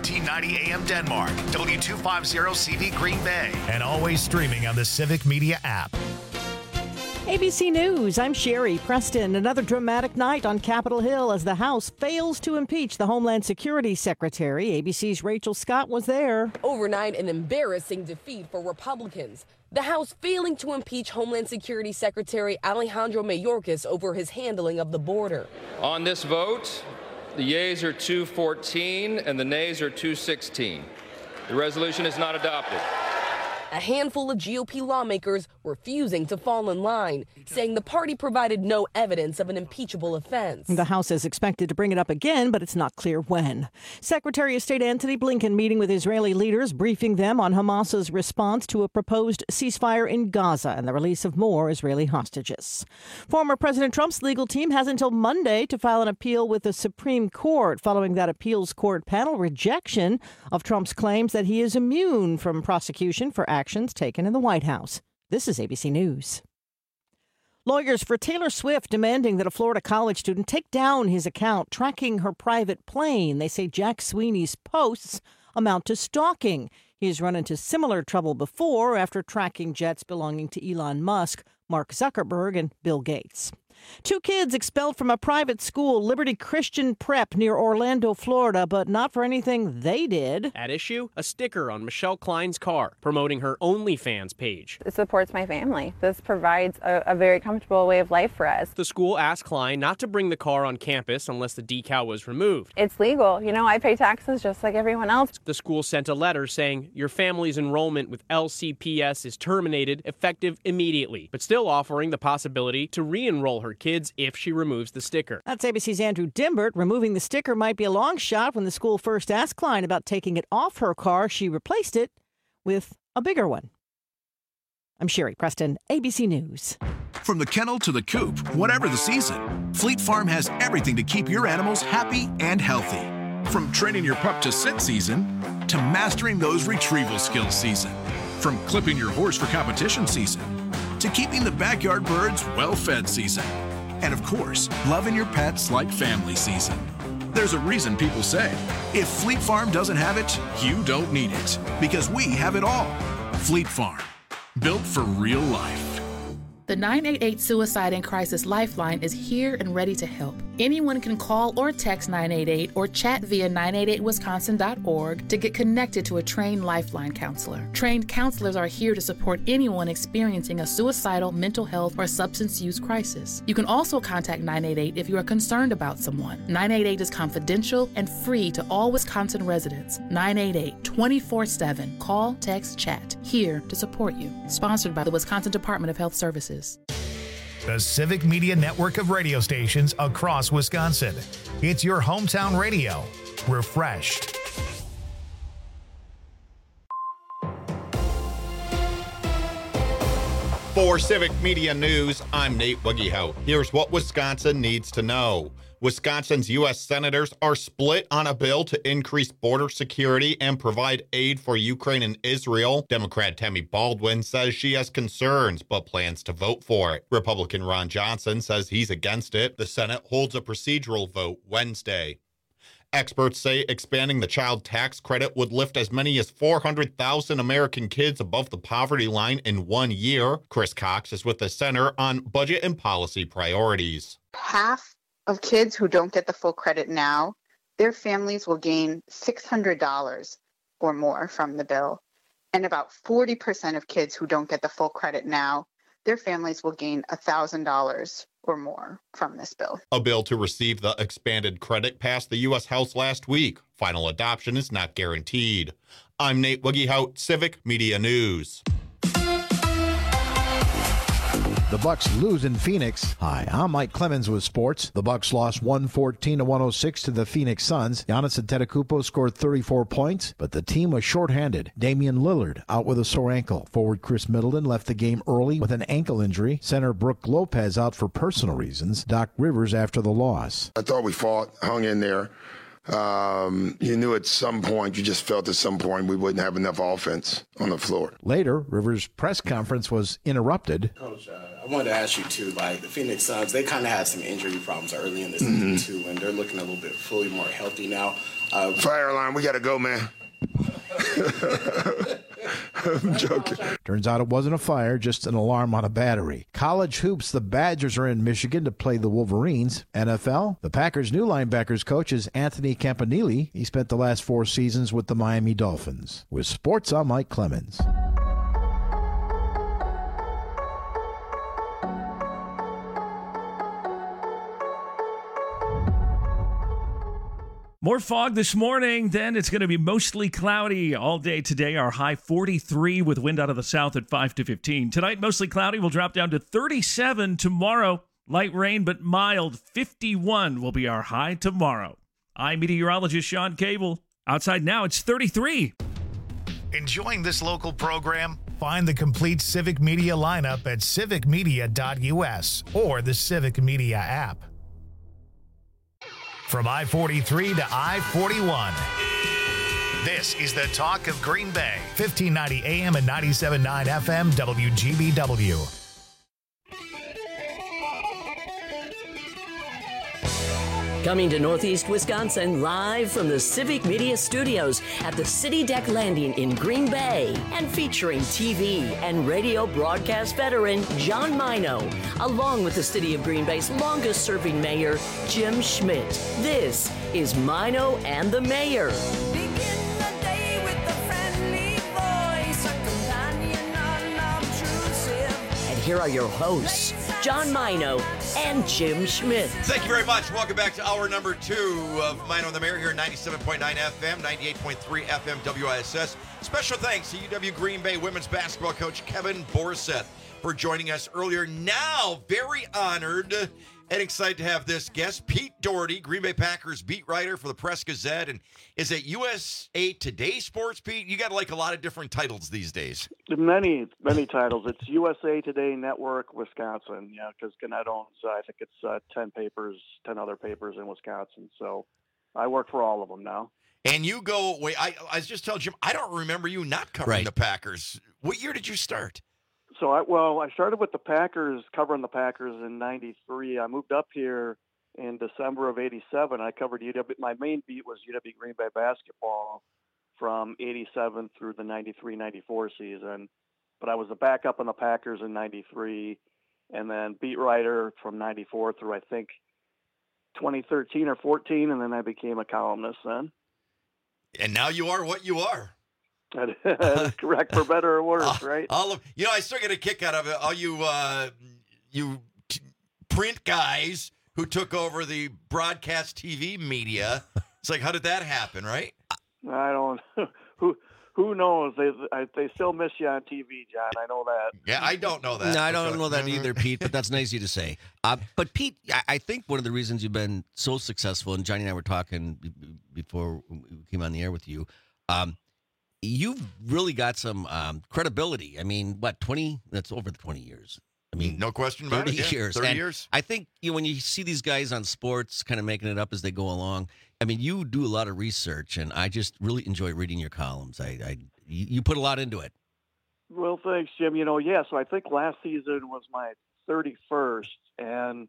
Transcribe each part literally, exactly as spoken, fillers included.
fourteen ninety A M Denmark, W two fifty C V Green Bay, and always streaming on the Civic Media app. A B C News, I'm Sherry Preston. Another dramatic night on Capitol Hill as the House fails to impeach the Homeland Security Secretary. A B C's Rachel Scott was there. Overnight, an embarrassing defeat for Republicans. The House failing to impeach Homeland Security Secretary Alejandro Mayorkas over his handling of the border. On this vote, the yeas are two fourteen and the nays are two sixteen. The resolution is not adopted. A handful of G O P lawmakers refusing to fall in line, saying the party provided no evidence of an impeachable offense. The House is expected to bring it up again, but it's not clear when. Secretary of State Antony Blinken meeting with Israeli leaders, briefing them on Hamas's response to a proposed ceasefire in Gaza and the release of more Israeli hostages. Former President Trump's legal team has until Monday to file an appeal with the Supreme Court following that appeals court panel rejection of Trump's claims that he is immune from prosecution for actions taken in the White House. This is A B C News. Lawyers for Taylor Swift demanding that a Florida college student take down his account tracking her private plane. They say Jack Sweeney's posts amount to stalking. He's run into similar trouble before after tracking jets belonging to Elon Musk, Mark Zuckerberg, and Bill Gates. Two kids expelled from a private school, Liberty Christian Prep, near Orlando, Florida, but not for anything they did. At issue, a sticker on Michelle Klein's car promoting her OnlyFans page. It supports my family. This provides a, a very comfortable way of life for us. The school asked Klein not to bring the car on campus unless the decal was removed. It's legal. You know, I pay taxes just like everyone else. The school sent a letter saying your family's enrollment with L C P S is terminated effective immediately, but still offering the possibility to re-enroll her kids if she removes the sticker. That's A B C's Andrew Dimbert. Removing the sticker might be a long shot. When the school first asked Klein about taking it off her car, she replaced it with a bigger one. I'm Sherry Preston, A B C News. From the kennel to the coop, whatever the season, Fleet Farm has everything to keep your animals happy and healthy. From training your pup to sit season to mastering those retrieval skills season. From clipping your horse for competition season to keeping the backyard birds well-fed season. And of course, loving your pets like family season. There's a reason people say, if Fleet Farm doesn't have it, you don't need it. Because we have it all. Fleet Farm, built for real life. The nine eight eight Suicide and Crisis Lifeline is here and ready to help. Anyone can call or text nine eight eight or chat via nine eight eight wisconsin dot org to get connected to a trained Lifeline counselor. Trained counselors are here to support anyone experiencing a suicidal, mental health, or substance use crisis. You can also contact nine eight eight if you are concerned about someone. nine eight eight is confidential and free to all Wisconsin residents. nine eight eight, twenty-four seven. Call, text, chat. Here to support you. Sponsored by the Wisconsin Department of Health Services. The Civic Media network of radio stations across Wisconsin. It's your hometown radio. Refreshed. For Civic Media News, I'm Nate Wiggyhout. Here's what Wisconsin needs to know. Wisconsin's U S senators are split on a bill to increase border security and provide aid for Ukraine and Israel. Democrat Tammy Baldwin says she has concerns but plans to vote for it. Republican Ron Johnson says he's against it. The Senate holds a procedural vote Wednesday. Experts say expanding the child tax credit would lift as many as four hundred thousand American kids above the poverty line in one year. Chris Cox is with the Center on Budget and Policy Priorities. Half of kids who don't get the full credit now, their families will gain six hundred dollars or more from the bill. And about forty percent of kids who don't get the full credit now, their families will gain one thousand dollars or more from this bill. A bill to receive the expanded credit passed the U S House last week. Final adoption is not guaranteed. I'm Nate Wiggyhout, Civic Media News. The Bucks lose in Phoenix. Hi, I'm Mike Clemens with sports. The Bucks lost one fourteen to one oh six to the Phoenix Suns. Giannis Antetokounmpo scored thirty-four points, but the team was shorthanded. Damian Lillard out with a sore ankle. Forward Chris Middleton left the game early with an ankle injury. Center Brooke Lopez out for personal reasons. Doc Rivers after the loss. I thought we fought, hung in there. Um, you knew at some point, you just felt at some point we wouldn't have enough offense on the floor. Later, Rivers' press conference was interrupted. Coach, uh, I wanted to ask you, too, like the Phoenix Suns, they kind of had some injury problems early in the season, mm-hmm. too, and they're looking a little bit fully more healthy now. Uh, Fire alarm, we got to go, man. I'm joking. Turns out it wasn't a fire, just an alarm on a battery. College hoops, the Badgers are in Michigan to play the Wolverines. N F L, the Packers' new linebackers coach is Anthony Campanile. He spent the last four seasons with the Miami Dolphins. With sports, I'm Mike Clemens. More fog this morning, then it's going to be mostly cloudy all day today. Our high forty-three with wind out of the south at five to fifteen. Tonight, mostly cloudy. We'll drop down to thirty-seven tomorrow. Light rain, but mild. fifty-one will be our high tomorrow. I'm meteorologist Sean Cable. Outside now, it's thirty-three. Enjoying this local program? Find the complete Civic Media lineup at civic media dot u s or the Civic Media app. From I forty-three to I forty-one, this is the talk of Green Bay, fifteen ninety A M and ninety-seven point nine F M W G B W. Coming to Northeast Wisconsin live from the Civic Media Studios at the City Deck Landing in Green Bay and featuring T V and radio broadcast veteran John Mino, along with the City of Green Bay's longest serving mayor, Jim Schmidt. This is Mino and the Mayor. And here are your hosts, John Mino and Jim Schmidt. Thank you very much. Welcome back to hour number two of Mino and the Mayor here at ninety-seven point nine F M, ninety-eight point three F M W I S S. Special thanks to U W Green Bay women's basketball coach Kevin Borseth for joining us earlier. Now, very honored and excited to have this guest, Pete Doherty, Green Bay Packers beat writer for the Press-Gazette, and is at U S A Today Sports. Pete, you got like a lot of different titles these days. Many, many titles. It's U S A Today Network, Wisconsin, yeah, because Gannett owns, uh, I think it's uh, ten papers, ten other papers in Wisconsin. So I work for all of them now. And you go, wait, I, I was just telling Jim, I don't remember you not covering Right. the Packers. What year did you start? So I well, I started with the Packers, covering the Packers in ninety-three. I moved up here in December of eighty-seven. I covered U W. My main beat was U W Green Bay basketball from eighty-seven through the ninety-three ninety-four season. But I was the backup on the Packers in ninety-three, and then beat writer from ninety-four through I think twenty thirteen or fourteen, and then I became a columnist then. And now you are what you are. That is correct, for better or worse, right? All of you know, I still get a kick out of it. All you uh, you t- print guys who took over the broadcast T V media. It's like, how did that happen, right? I don't. Who who knows? They I, they still miss you on T V, John. I know that. Yeah, I don't know that. No, I don't know that either, Pete, but that's nice of you to say. Uh, but, Pete, I, I think one of the reasons you've been so successful, and Johnny and I were talking b- b- before we came on the air with you, um, you've really got some um, credibility. I mean, what, twenty? That's over the twenty years. I mean, no question about thirty it. Yeah, years. thirty And years. I think you know, when you see these guys on sports kind of making it up as they go along, I mean, you do a lot of research, and I just really enjoy reading your columns. I, I you you put a lot into it. Well, thanks, Jim. You know, yeah, so I think last season was my thirty-first, and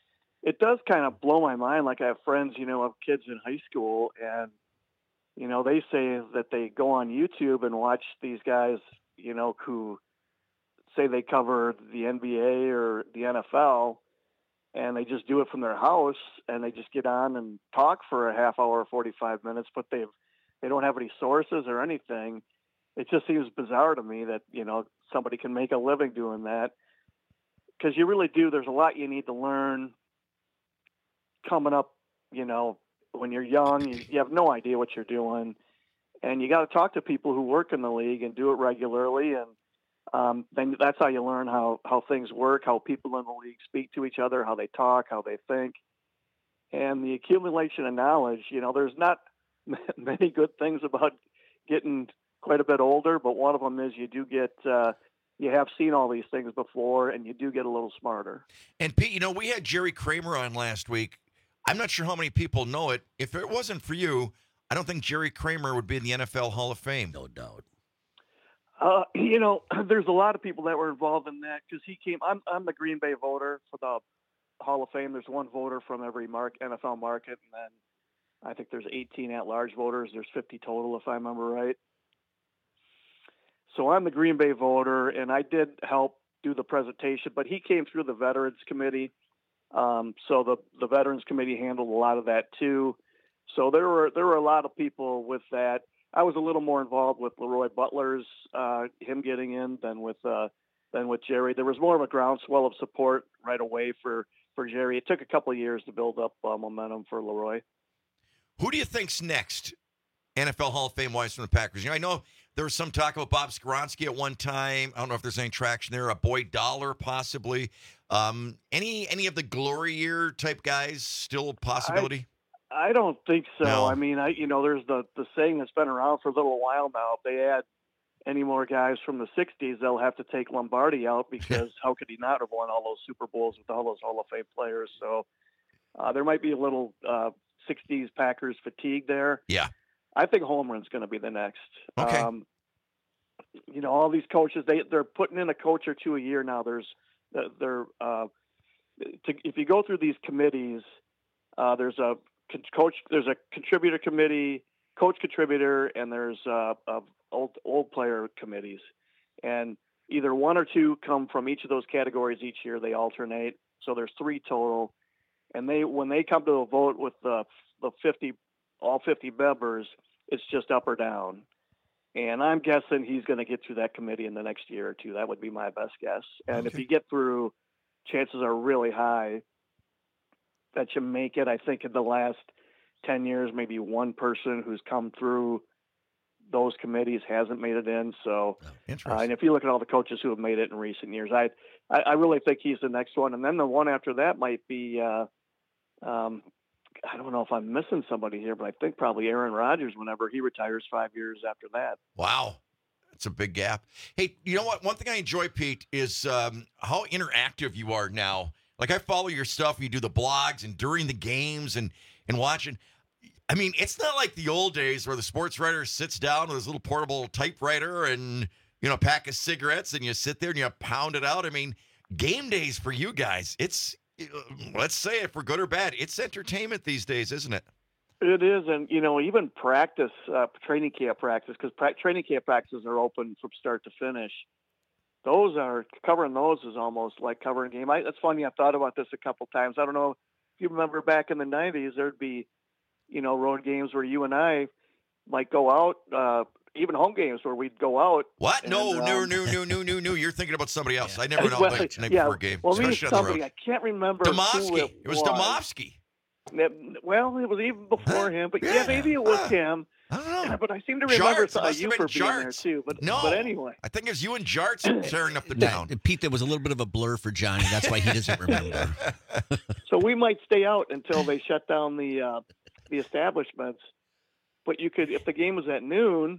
it does kind of blow my mind. Like, I have friends, you know, of kids in high school, and, you know, they say that they go on YouTube and watch these guys, you know, who say they cover the N B A or the N F L, and they just do it from their house, and they just get on and talk for a half hour, forty-five minutes, but they've, they don't have any sources or anything. It just seems bizarre to me that, you know, somebody can make a living doing that, because you really do. There's a lot you need to learn coming up, you know, when you're young. You, you have no idea what you're doing, and you got to talk to people who work in the league and do it regularly, and um, then that's how you learn how, how things work, how people in the league speak to each other, how they talk, how they think, and the accumulation of knowledge. You know, there's not many good things about getting quite a bit older, but one of them is you do get uh, you have seen all these things before, and you do get a little smarter. And Pete, you know, we had Jerry Kramer on last week. I'm not sure how many people know it. If it wasn't for you, I don't think Jerry Kramer would be in the N F L Hall of Fame. No doubt. Uh, you know, there's a lot of people that were involved in that because he came. I'm I'm the Green Bay voter for the Hall of Fame. There's one voter from every mark, N F L market, and then I think there's eighteen at-large voters. There's fifty total, if I remember right. So I'm the Green Bay voter, and I did help do the presentation, but he came through the Veterans Committee. Um, so the, the Veterans Committee handled a lot of that too. So there were there were a lot of people with that. I was a little more involved with Leroy Butler's uh, him getting in than with uh, than with Jerry. There was more of a groundswell of support right away for, for Jerry. It took a couple of years to build up uh, momentum for Leroy. Who do you think's next, N F L Hall of Fame wise from the Packers? You know, I know there was some talk about Bob Skoronski at one time. I don't know if there's any traction there. A Boyd Dollar possibly. Um, any any of the glory year type guys still a possibility? I, I don't think so. No. I mean, I you know, there's the the saying that's been around for a little while now. If they add any more guys from the sixties, they'll have to take Lombardi out because how could he not have won all those Super Bowls with all those Hall of Fame players? So uh, there might be a little uh, sixties Packers fatigue there. Yeah. I think Holmgren's going to be the next. Okay. Um, you know, all these coaches, they, they're putting in a coach or two a year now. There's, they're, uh, to, if you go through these committees, uh, there's a coach, there's a contributor committee, coach contributor, and there's uh, uh, old, old player committees. And either one or two come from each of those categories each year. They alternate. So there's three total. And they, when they come to a vote with the, the fifty, all fifty members, it's just up or down. And I'm guessing he's going to get through that committee in the next year or two. That would be my best guess. And Okay. if you get through, chances are really high that you make it. I think in the last ten years, maybe one person who's come through those committees hasn't made it in. So, uh, and if you look at all the coaches who have made it in recent years, I, I, I really think he's the next one. And then the one after that might be, uh, um, I don't know if I'm missing somebody here, but I think probably Aaron Rodgers whenever he retires five years after that. Wow. That's a big gap. Hey, you know what? One thing I enjoy, Pete, is um, how interactive you are now. Like, I follow your stuff. You do the blogs and during the games and, and watching. I mean, it's not like the old days where the sports writer sits down with his little portable typewriter and, you know, a pack of cigarettes and you sit there and you pound it out. I mean, game days for you guys, it's, let's say it for good or bad, it's entertainment these days, isn't it? It is. And, you know, even practice, uh, training camp practice, because pra- training camp practices are open from start to finish. Those are, covering those is almost like covering a game. I, that's funny. I've thought about this a couple times. I don't know if you remember back in the nineties, there'd be, you know, road games where you and I might go out, uh, even home games where we'd go out. What? And, no, no, um, no, no, no, no, no. You're thinking about somebody else. I never know well, like, the night yeah, before a game, well, me especially on the somebody, road. I can't remember who Domofsky. it, It was Domofsky. Well, it was even before him, but yeah, maybe it was him. I don't know. But I seem to remember Jarts. It uh, must you have for been being there Jarts. too. But No. but anyway, I think it was you and Jarts tearing up the town. Pete, there was a little bit of a blur for Johnny. That's why he doesn't remember. so we might stay out until they shut down the uh, the establishments. But you could, if the game was at noon,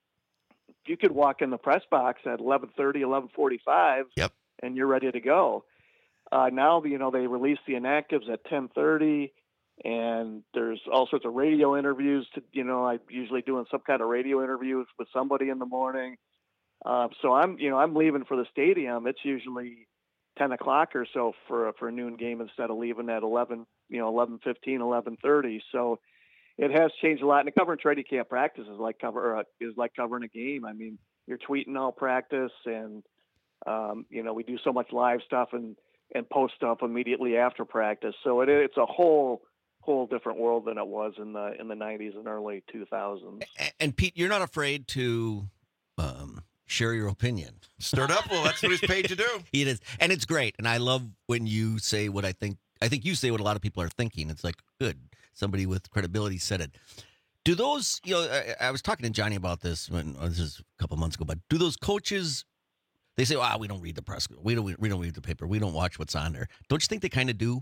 you could walk in the press box at eleven thirty, eleven forty-five, Yep. and you're ready to go. Uh, now, you know, they release the inactives at ten thirty, and there's all sorts of radio interviews. To you know, I'm usually doing some kind of radio interviews with somebody in the morning. Uh, so I'm, you know, I'm leaving for the stadium. It's usually ten o'clock or so for a, for a noon game instead of leaving at eleven, you know, eleven fifteen, eleven thirty. So it has changed a lot. And covering training camp practice is like cover uh, is like covering a game. I mean, you're tweeting all practice, and um, you know, we do so much live stuff and and post stuff immediately after practice. So it it's a whole whole different world than it was in the in the nineties and early two thousands. And, and Pete, you're not afraid to um, share your opinion. Stirred up. Well, that's what he's paid to do. It is, and it's great. And I love when you say what I think. I think you say what a lot of people are thinking. It's like, good, somebody with credibility said it. Do those, you know, I, I was talking to Johnny about this when oh, this is a couple months ago, but do those coaches, they say, "Ah, we don't read the press, we don't, we don't read the paper, we don't watch what's on there." Don't you think they kind of do?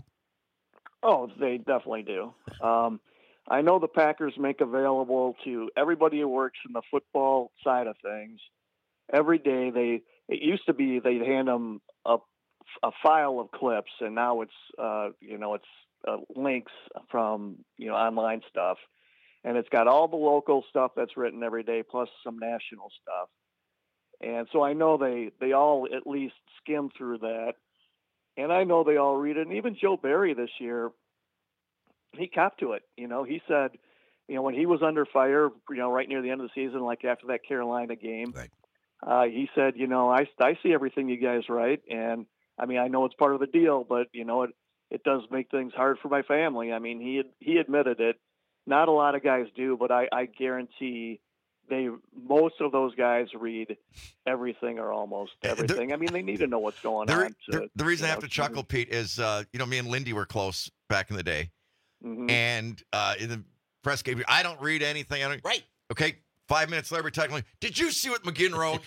Oh, they definitely do. Um, I know the Packers make available to everybody who works in the football side of things every day. They it used to be they'd hand them a, a file of clips, and now it's uh, you know it's uh, links from, you know, online stuff. And it's got all the local stuff that's written every day, plus some national stuff. And so I know they, they all at least skim through that. And I know they all read it. And even Joe Barry this year, he copped to it. You know, he said, you know, when he was under fire, you know, right near the end of the season, like after that Carolina game, right. uh, he said, you know, I, I see everything you guys write. And I mean, I know it's part of the deal, but, you know, it, it does make things hard for my family. I mean, he, he admitted it. Not a lot of guys do, but I, I guarantee they, most of those guys read everything or almost everything. I mean, they need to know what's going the, on. To, the, the reason you I know, have to chuckle, Pete, is, uh, you know, me and Lindy were close back in the day. Mm-hmm. And uh, in the press game, I don't read anything. I don't, right. Okay. Five minutes later, we're talking, did you see what McGinn wrote?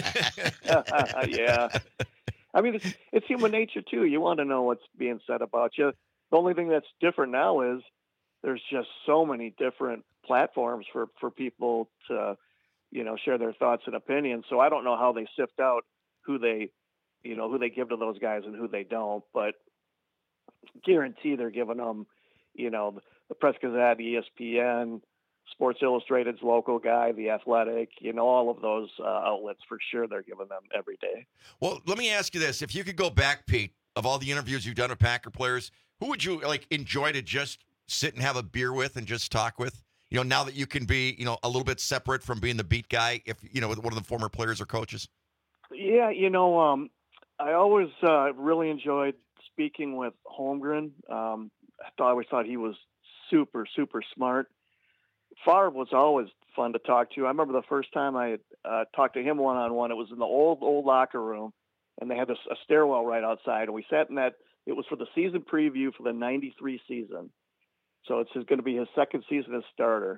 Yeah. I mean, it's, it's human nature, too. You want to know what's being said about you. The only thing that's different now is there's just so many different platforms for, for people to, you know, share their thoughts and opinions. So I don't know how they sift out who they, you know, who they give to those guys and who they don't, but guarantee they're giving them, you know, the Press Gazette, E S P N, Sports Illustrated's local guy, The Athletic, you know, all of those uh, outlets for sure they're giving them every day. Well, let me ask you this. If you could go back, Pete, of all the interviews you've done with Packer players, who would you, like, enjoy to just sit and have a beer with and just talk with? You know, now that you can be, you know, a little bit separate from being the beat guy, if, you know, with one of the former players or coaches? Yeah, you know, um, I always uh, really enjoyed speaking with Holmgren. Um, I, thought, I always thought he was super, super smart. Favre was always fun to talk to. I remember the first time I uh, talked to him one-on-one, it was in the old, old locker room, and they had a, a stairwell right outside, and we sat in that. It was for the season preview for the ninety-three season. So it's going to be his second season as starter.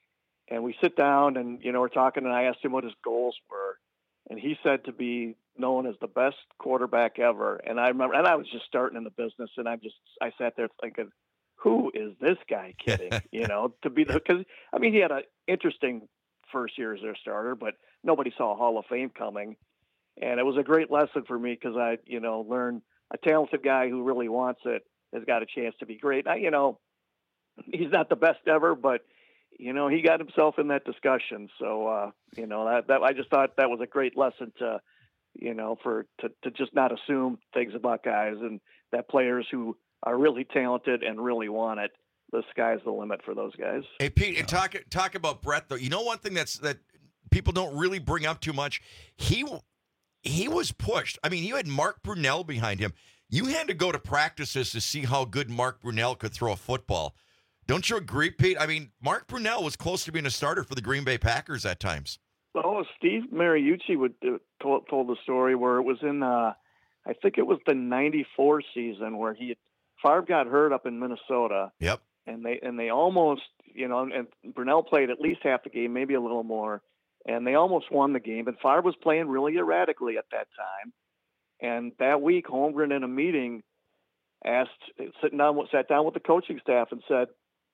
And we sit down and, you know, we're talking, and I asked him what his goals were. And he said to be known as the best quarterback ever. And I remember, and I was just starting in the business, and I just, I sat there thinking, who is this guy kidding? You know, to be the, because, I mean, he had an interesting first year as their starter, but nobody saw Hall of Fame coming. And it was a great lesson for me because I, you know, learned a talented guy who really wants it has got a chance to be great. Now, you know, he's not the best ever, but, you know, he got himself in that discussion. So, uh, you know, that, that I just thought that was a great lesson to, you know, for to, to just not assume things about guys, and that players who are really talented and really want it, the sky's the limit for those guys. Hey, Pete, and talk talk about Brett, though. You know, one thing that's that people don't really bring up too much, he he was pushed. I mean, you had Mark Brunell behind him. You had to go to practices to see how good Mark Brunell could throw a football. Don't you agree, Pete? I mean, Mark Brunell was close to being a starter for the Green Bay Packers at times. Oh, Steve Mariucci would uh, told, told the story where it was in, uh, I think it was the ninety-four season where he had, Favre got hurt up in Minnesota. Yep. And they and they almost, you know, and Brunell played at least half the game, maybe a little more, and they almost won the game. And Favre was playing really erratically at that time. And that week, Holmgren in a meeting asked, sitting down, sat down with the coaching staff and said,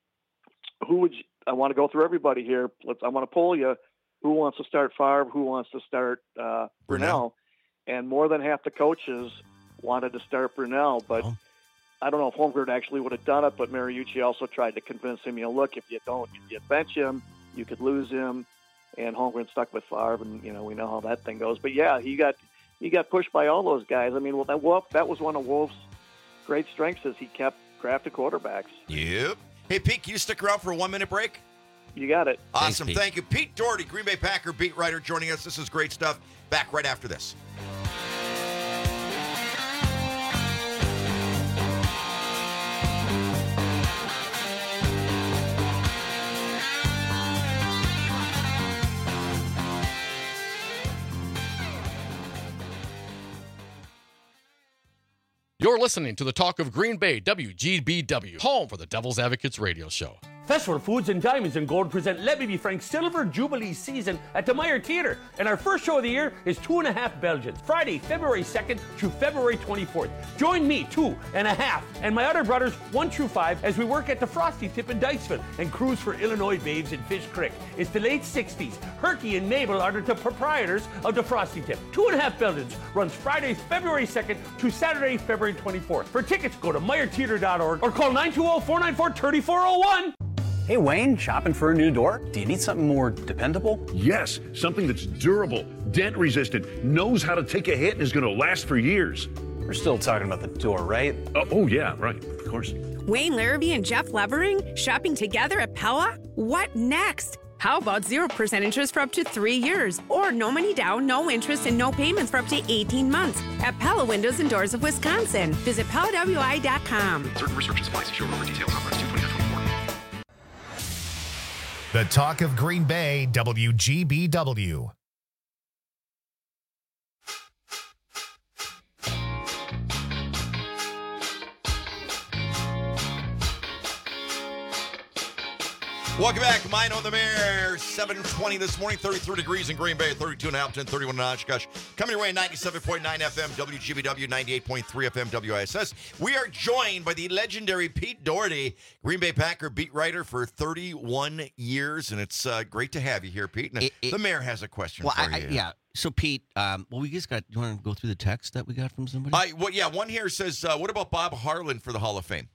who would you, I want to go through everybody here. Let's, I want to poll you. Who wants to start Favre? Who wants to start uh, Brunell? And more than half the coaches wanted to start Brunell. But oh. I don't know if Holmgren actually would have done it, but Mariucci also tried to convince him, you know, look, if you don't, if you bench him, you could lose him. And Holmgren stuck with Favre, and, you know, we know how that thing goes. But, yeah, he got he got pushed by all those guys. I mean, well, that, Wolf, that was one of Wolf's great strengths is he kept crafting quarterbacks. Yep. Hey, Pete, can you stick around for a one-minute break? You got it. Awesome. Thanks, Thank you. Pete Doherty, Green Bay Packer beat writer, joining us. This is great stuff. Back right after this. You're listening to the Talk of Green Bay, W G B W, home for the Devil's Advocates radio show. Festival Foods and Diamonds in Gold present Let Me Be Frank's Silver Jubilee season at the Meyer Theatre. And our first show of the year is Two and a Half Belgians, Friday, February second through February twenty-fourth. Join me, Two and a Half, and my other brothers, One through Five, as we work at the Frosty Tip in Dykesville and cruise for Illinois babes in Fish Creek. It's the late sixties. Herky and Mabel are the proprietors of the Frosty Tip. Two and a Half Belgians runs Friday, February second to Saturday, February twenty-fourth. For tickets, go to meyer theatre dot org or call nine two zero, four nine four, three four zero one. Hey, Wayne, shopping for a new door? Do you need something more dependable? Yes, something that's durable, dent-resistant, knows how to take a hit, and is going to last for years. We're still talking about the door, right? Uh, oh, yeah, right, of course. Wayne Larrabee and Jeff Levering shopping together at Pella? What next? How about zero percent interest for up to three years? Or no money down, no interest, and no payments for up to eighteen months at Pella Windows and Doors of Wisconsin. Visit Pella W I dot com. Certain restrictions apply. See showroom for details. Conference two twenty-nine twenty-four. The Talk of Green Bay, W G B W. Welcome back. Mine on the Mare, seven twenty this morning, thirty-three degrees in Green Bay, thirty-two in Appleton, thirty-one in Oshkosh. Coming your way, ninety-seven point nine F M, W G B W, ninety-eight point three F M, W I S S. We are joined by the legendary Pete Doherty, Green Bay Packer beat writer for thirty-one years, and it's uh, great to have you here, Pete. And It- it- the Mayor has a question Well, for I, I, you. yeah. So, Pete, um, well, we just got, you want to go through the text that we got from somebody? Uh, well, yeah, one here says, uh, what about Bob Harlan for the Hall of Fame?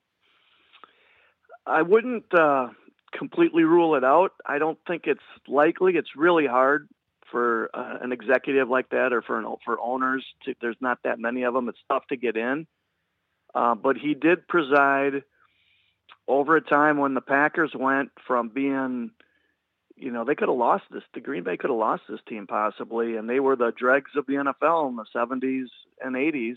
I wouldn't uh, completely rule it out. I don't think it's likely. It's really hard for uh, an executive like that, or for an, for owners. To, there's not that many of them. It's tough to get in. Uh, but he did preside over a time when the Packers went from being, you know, they could have lost this. The Green Bay could have lost this team possibly, and they were the dregs of the N F L in the seventies and eighties.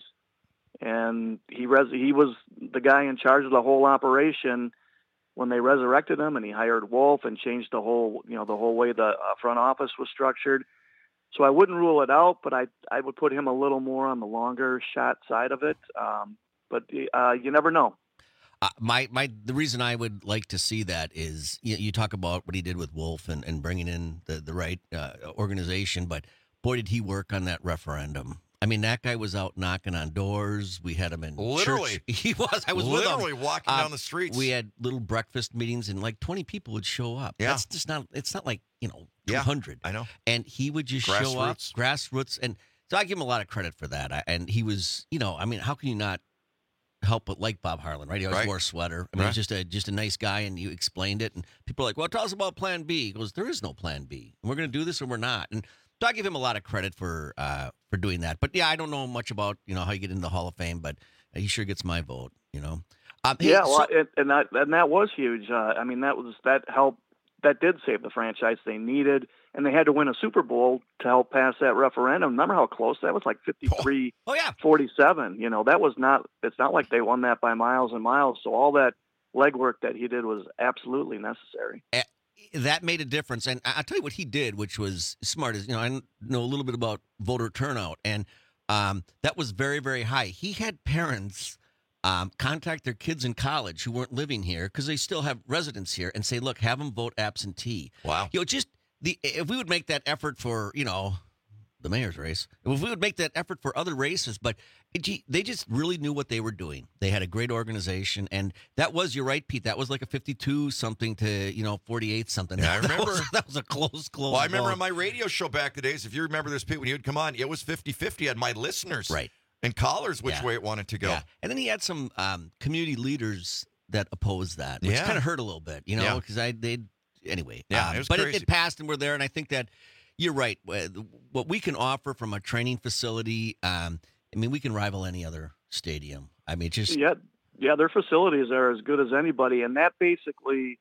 And he res- he was the guy in charge of the whole operation when they resurrected him, and he hired Wolf and changed the whole, you know, the whole way the uh, front office was structured. So I wouldn't rule it out, but I I would put him a little more on the longer shot side of it. Um, but uh, you never know. Uh, my my the reason I would like to see that is you, you talk about what he did with Wolf and, and bringing in the the right uh, organization, but boy did he work on that referendum. I mean, that guy was out knocking on doors. We had him in Literally. church. He was. I was Literally with him. walking Um, down the streets. We had little breakfast meetings, and like twenty people would show up. Yeah. That's just not. It's not like you know two Yeah, hundred. I know. And he would just show up, Grassroots. grassroots, and so I give him a lot of credit for that. I, and he was, you know, I mean, how can you not help but like Bob Harlan, right? He always Right. wore a sweater. I mean, Right. he's just a just a nice guy, and you explained it, and people are like, "Well, tell us about Plan B." He goes, "There is no Plan B. And we're going to do this, or we're not." And so I give him a lot of credit for uh, for doing that. But yeah, I don't know much about you know how you get into the Hall of Fame, but he sure gets my vote. You know. Um, hey, Yeah, so- well, it, and that and that was huge. Uh, I mean, that was that helped. That did save the franchise they needed, and they had to win a Super Bowl to help pass that referendum. Remember how close that was? Like fifty-three, oh, yeah. forty-seven. You know, that was not. It's not like they won that by miles and miles. So all that legwork that he did was absolutely necessary. Eh, that made a difference. And I- I'll tell you what he did, which was smart. Is you know I know a little bit about voter turnout, and um, that was very, very high. He had parents um, contact their kids in college who weren't living here because they still have residence here, and say, "Look, have them vote absentee." Wow. You know, just the if we would make that effort for you know the mayor's race, if we would make that effort for other races, but it, gee, they just really knew what they were doing. They had a great organization, and that was, you're right, Pete, that was like a fifty-two something to, you know, forty-eight something. Yeah, I That remember. was, that was a close, close Well, I remember vote. on my radio show back the days, if you remember this, Pete, when you would come on, it was fifty-fifty on my listeners. Right. And callers, which Yeah. way it wanted to go. Yeah. And then he had some um, community leaders that opposed that, which Yeah. kind of hurt a little bit, you know, Yeah. because I they anyway. Yeah, um, it was but it, crazy. it passed, and we're there, and I think that you're right. Uh, What we can offer from a training facility, um, I mean, we can rival any other stadium. I mean, just Yeah, yeah, their facilities are as good as anybody, and that basically,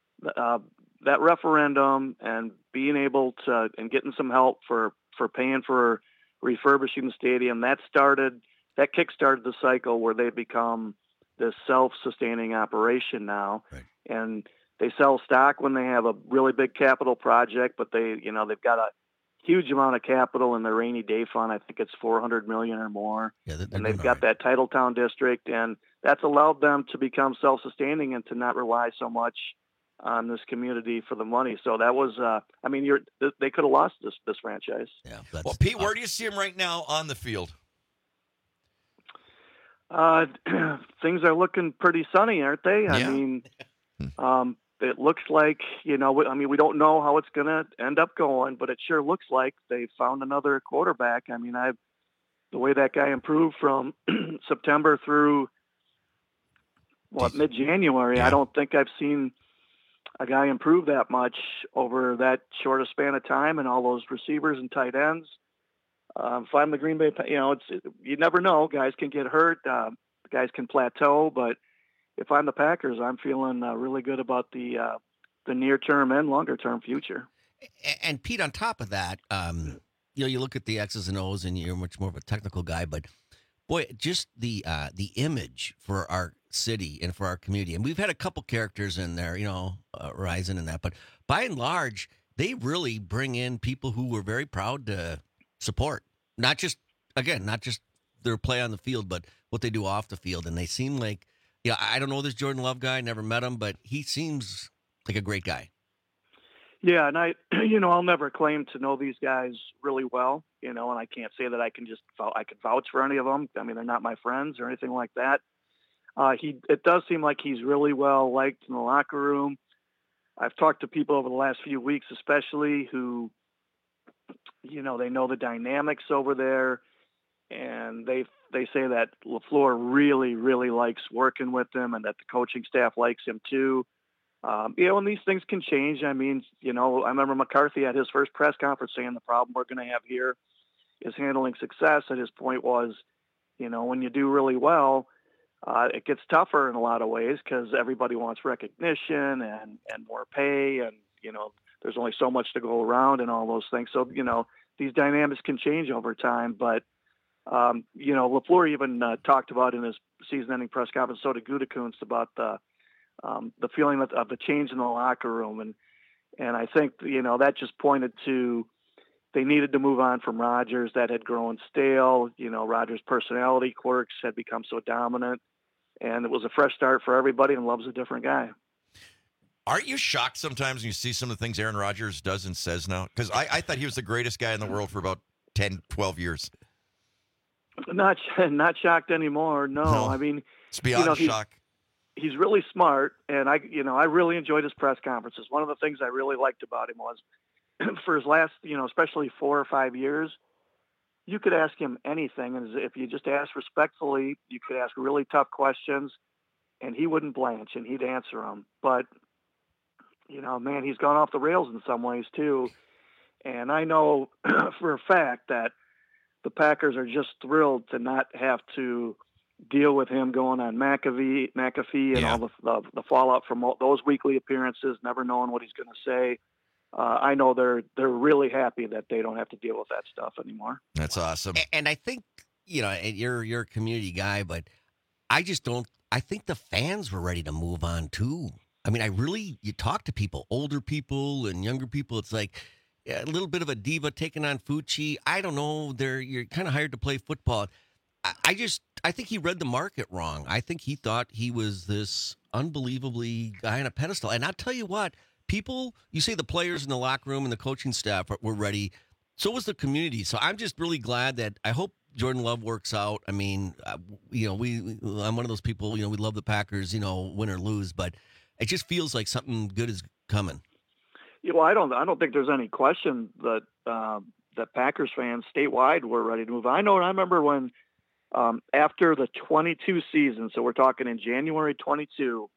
uh, that referendum and being able to and getting some help for for paying for refurbishing the stadium, that started that kick-started the cycle where they become this self-sustaining operation now, and they sell stock when they have a really big capital project, but they you know they've got a huge amount of capital in the rainy day fund. I think it's four hundred million or more. Yeah, they're and they've got that Titletown district, and that's allowed them to become self-sustaining and to not rely so much on this community for the money. So that was, uh, I mean, you're they could have lost this this franchise. Yeah. Well, Pete, where do you see him right now on the field? Uh, things are looking pretty sunny, aren't they? I Yeah. mean, um, it looks like, you know, I mean, we don't know how it's going to end up going, but it sure looks like they found another quarterback. I mean, I the way that guy improved from September through what mid-January, Yeah. I don't think I've seen a guy improve that much over that short a span of time, and all those receivers and tight ends. Um, if I'm the Green Bay, you know, it's you never know. Guys can get hurt. Uh, guys can plateau. But if I'm the Packers, I'm feeling uh, really good about the uh, the near term and longer term future. And Pete, on top of that, um, you know, you look at the X's and O's, and you're much more of a technical guy. But boy, just the uh, the image for our city and for our community, and we've had a couple characters in there, you know, uh, Ryzen and that. But by and large, they really bring in people who were very proud to support. Not just, again, not just their play on the field, but what they do off the field. And they seem like, yeah, I don't know this Jordan Love guy, never met him, but he seems like a great guy. Yeah, and I, you know, I'll never claim to know these guys really well, you know, and I can't say that I can just, I can vouch for any of them. I mean, they're not my friends or anything like that. Uh, he, it does seem like he's really well liked in the locker room. I've talked to people over the last few weeks, especially who, you know, they know the dynamics over there, and they they say that LaFleur really, really likes working with him, and that the coaching staff likes him too. Um, you know, and these things can change. I mean, you know, I remember McCarthy at his first press conference saying the problem we're going to have here is handling success. And his point was, you know, when you do really well, uh, it gets tougher in a lot of ways because everybody wants recognition and, and more pay, and, you know, there's only so much to go around and all those things. So, you know, these dynamics can change over time. But, um, you know, LaFleur even uh, talked about in his season-ending press conference, so did Gutekunst, about the um, the feeling of, of the change in the locker room. And and I think, you know, that just pointed to they needed to move on from Rodgers. That had grown stale. You know, Rodgers' personality quirks had become so dominant. And it was a fresh start for everybody, and Love's a different guy. Aren't you shocked sometimes when you see some of the things Aaron Rodgers does and says now? Because I, I thought he was the greatest guy in the world for about ten, twelve years. Not not shocked anymore. No, No, I mean, It's beyond you know, he's- shock. He's really smart, and I, you know, I really enjoyed his press conferences. One of the things I really liked about him was, for his last, you know, especially four or five years, you could ask him anything, and if you just asked respectfully, you could ask really tough questions, and he wouldn't blanch, and he'd answer them. But, you know, man, he's gone off the rails in some ways too, and I know for a fact that the Packers are just thrilled to not have to deal with him going on McAfee, McAfee and Yeah. all the, the the fallout from all those weekly appearances, never knowing what he's going to say. Uh, I know they're they're really happy that they don't have to deal with that stuff anymore. That's awesome. A- And I think, you know, and you're you're a community guy, but I just don't. I think the fans were ready to move on too. I mean, I really, you talk to people, older people and younger people. It's like a little bit of a diva taking on Fucci. I don't know. They're you're kind of hired to play football. I, I just, I think he read the market wrong. I think he thought he was this unbelievably guy on a pedestal. And I'll tell you what, people, you say the players in the locker room and the coaching staff were ready. So was the community. So I'm just really glad that I hope Jordan Love works out. I mean, uh, you know, we, we I'm one of those people, you know, we love the Packers, you know, win or lose, but it just feels like something good is coming. Yeah, well, I don't I don't think there's any question that uh, that Packers fans statewide were ready to move on. I know. I remember when um, after the twenty-two season, so we're talking in January twenty-two.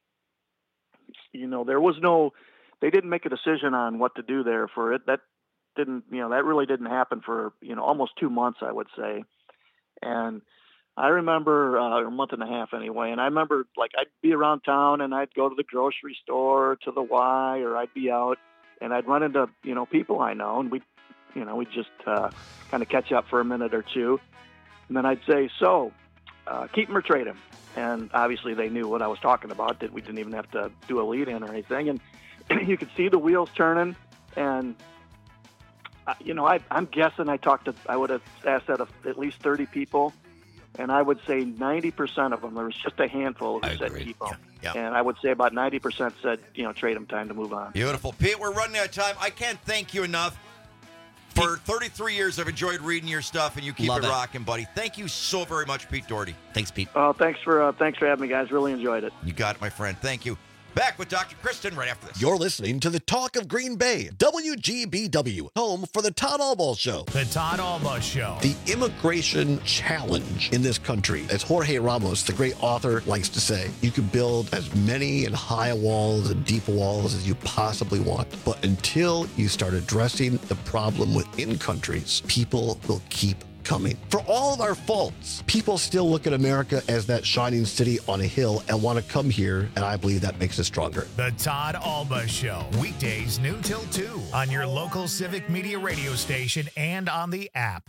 You know, there was no, they didn't make a decision on what to do there for it. That didn't, you know, that really didn't happen for, you know, almost two months, I would say. And I remember uh, a month and a half anyway. And I remember, like, I'd be around town and I'd go to the grocery store, to the Y, or I'd be out and I'd run into, you know, people I know, and we'd, you know, we'd just uh, kind of catch up for a minute or two. And then I'd say, so, uh, keep him or trade him. And obviously they knew what I was talking about, that we didn't even have to do a lead in or anything. And you could see the wheels turning. And, uh, you know, I, I'm guessing I talked to, I would have asked that of at least thirty people. And I would say ninety percent of them, there was just a handful who I said agree. keep them. Yeah, yeah. And I would say about ninety percent said, you know, trade them, time to move on. Beautiful. Pete, we're running out of time. I can't thank you enough. For thirty-three years, I've enjoyed reading your stuff, and you keep Love it, it. rocking, buddy. Thank you so very much, Pete Doherty. Thanks, Pete. Oh, thanks for uh, thanks for having me, guys. Really enjoyed it. You got it, my friend. Thank you. Back with Doctor Kristen right after this. You're listening to the Talk of Green Bay, W G B W, home for the Todd Albaugh Show. The Todd Albaugh Show. The immigration challenge in this country, as Jorge Ramos, the great author, likes to say, you can build as many and high walls and deep walls as you possibly want. But until you start addressing the problem within countries, people will keep coming. For all of our faults, people still look at America as that shining city on a hill and want to come here, and I believe that makes us stronger. The Todd Albaugh Show. Weekdays noon till two on your local Civic Media radio station and on the app.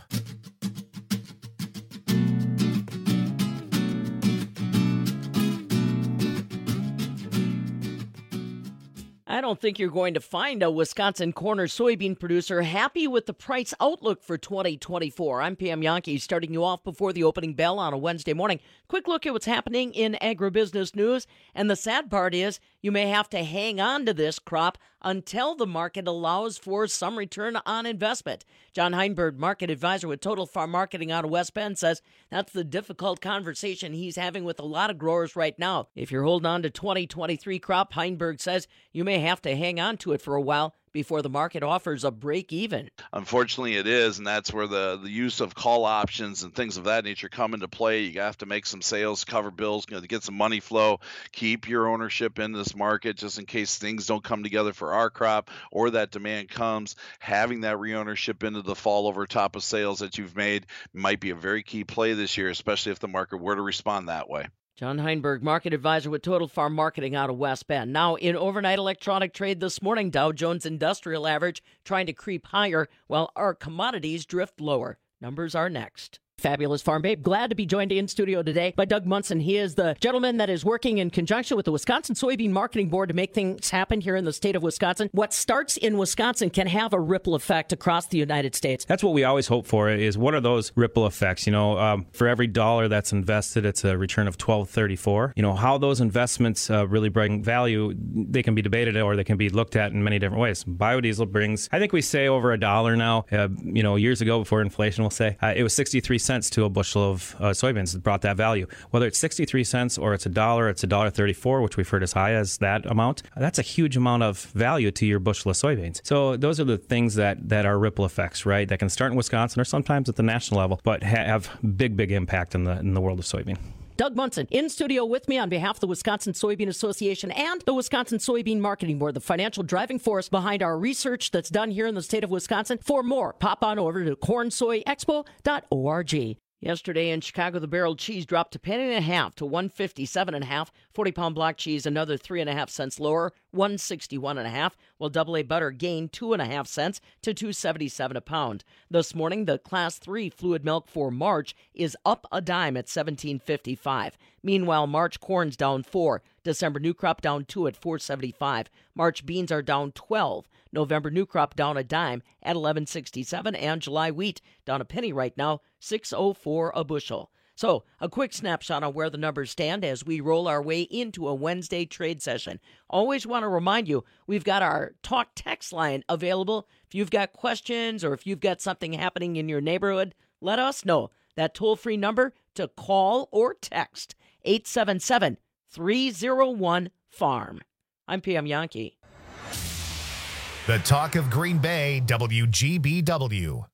I don't think you're going to find a Wisconsin corn or soybean producer happy with the price outlook for twenty twenty-four. I'm Pam Yankee, starting you off before the opening bell on a Wednesday morning. Quick look at what's happening in agribusiness news. And the sad part is you may have to hang on to this crop until the market allows for some return on investment. John Heinberg, market advisor with Total Farm Marketing out of West Bend, says that's the difficult conversation he's having with a lot of growers right now. If you're holding on to twenty twenty-three crop, Heinberg says you may have to hang on to it for a while before the market offers a break even. Unfortunately, it is, and that's where the, the use of call options and things of that nature come into play. You have to make some sales, cover bills, you know, to get some money flow, keep your ownership in this market just in case things don't come together for our crop or that demand comes. Having that re-ownership into the fall over top of sales that you've made might be a very key play this year, especially if the market were to respond that way. John Heinberg, market advisor with Total Farm Marketing out of West Bend. Now, in overnight electronic trade this morning, Dow Jones Industrial Average trying to creep higher while our commodities drift lower. Numbers are next. Fabulous Farm Babe, glad to be joined in studio today by Doug Munson. He is the gentleman that is working in conjunction with the Wisconsin Soybean Marketing Board to make things happen here in the state of Wisconsin. What starts in Wisconsin can have a ripple effect across the United States. That's what we always hope for, is what are those ripple effects? You know, um, for every dollar that's invested, it's a return of twelve thirty-four. You know, how those investments uh, really bring value, they can be debated or they can be looked at in many different ways. Biodiesel brings, I think we say over a dollar now. Uh, you know, years ago before inflation, we'll say, uh, it was sixty-three cents to a bushel of uh, soybeans that brought that value. Whether it's sixty-three cents or it's a dollar, it's a dollar thirty-four, which we've heard as high as that amount. That's a huge amount of value to your bushel of soybeans. So those are the things that, that are ripple effects, right? That can start in Wisconsin or sometimes at the national level, but ha- have big, big impact in the in the world of soybean. Doug Munson in studio with me on behalf of the Wisconsin Soybean Association and the Wisconsin Soybean Marketing Board, the financial driving force behind our research that's done here in the state of Wisconsin. For more, pop on over to corn soy expo dot org. Yesterday in Chicago, the barrel cheese dropped a penny and a half to one fifty-seven and a half. forty pound block cheese another three and a half cents lower, one sixty-one and a half. While double A butter gained two and a half cents to two seventy-seven a pound. This morning, the class three fluid milk for March is up a dime at seventeen fifty-five. Meanwhile, March corn's down four. December new crop down two at four seventy-five. March beans are down twelve. November new crop down a dime at eleven sixty-seven, and July wheat down a penny right now, six oh four a bushel. So, a quick snapshot on where the numbers stand as we roll our way into a Wednesday trade session. Always want to remind you, we've got our talk text line available. If you've got questions or if you've got something happening in your neighborhood, let us know. That toll-free number to call or text, eight seven seven, three oh one, farm. I'm Pam Yankee. The Talk of Green Bay, W G B W.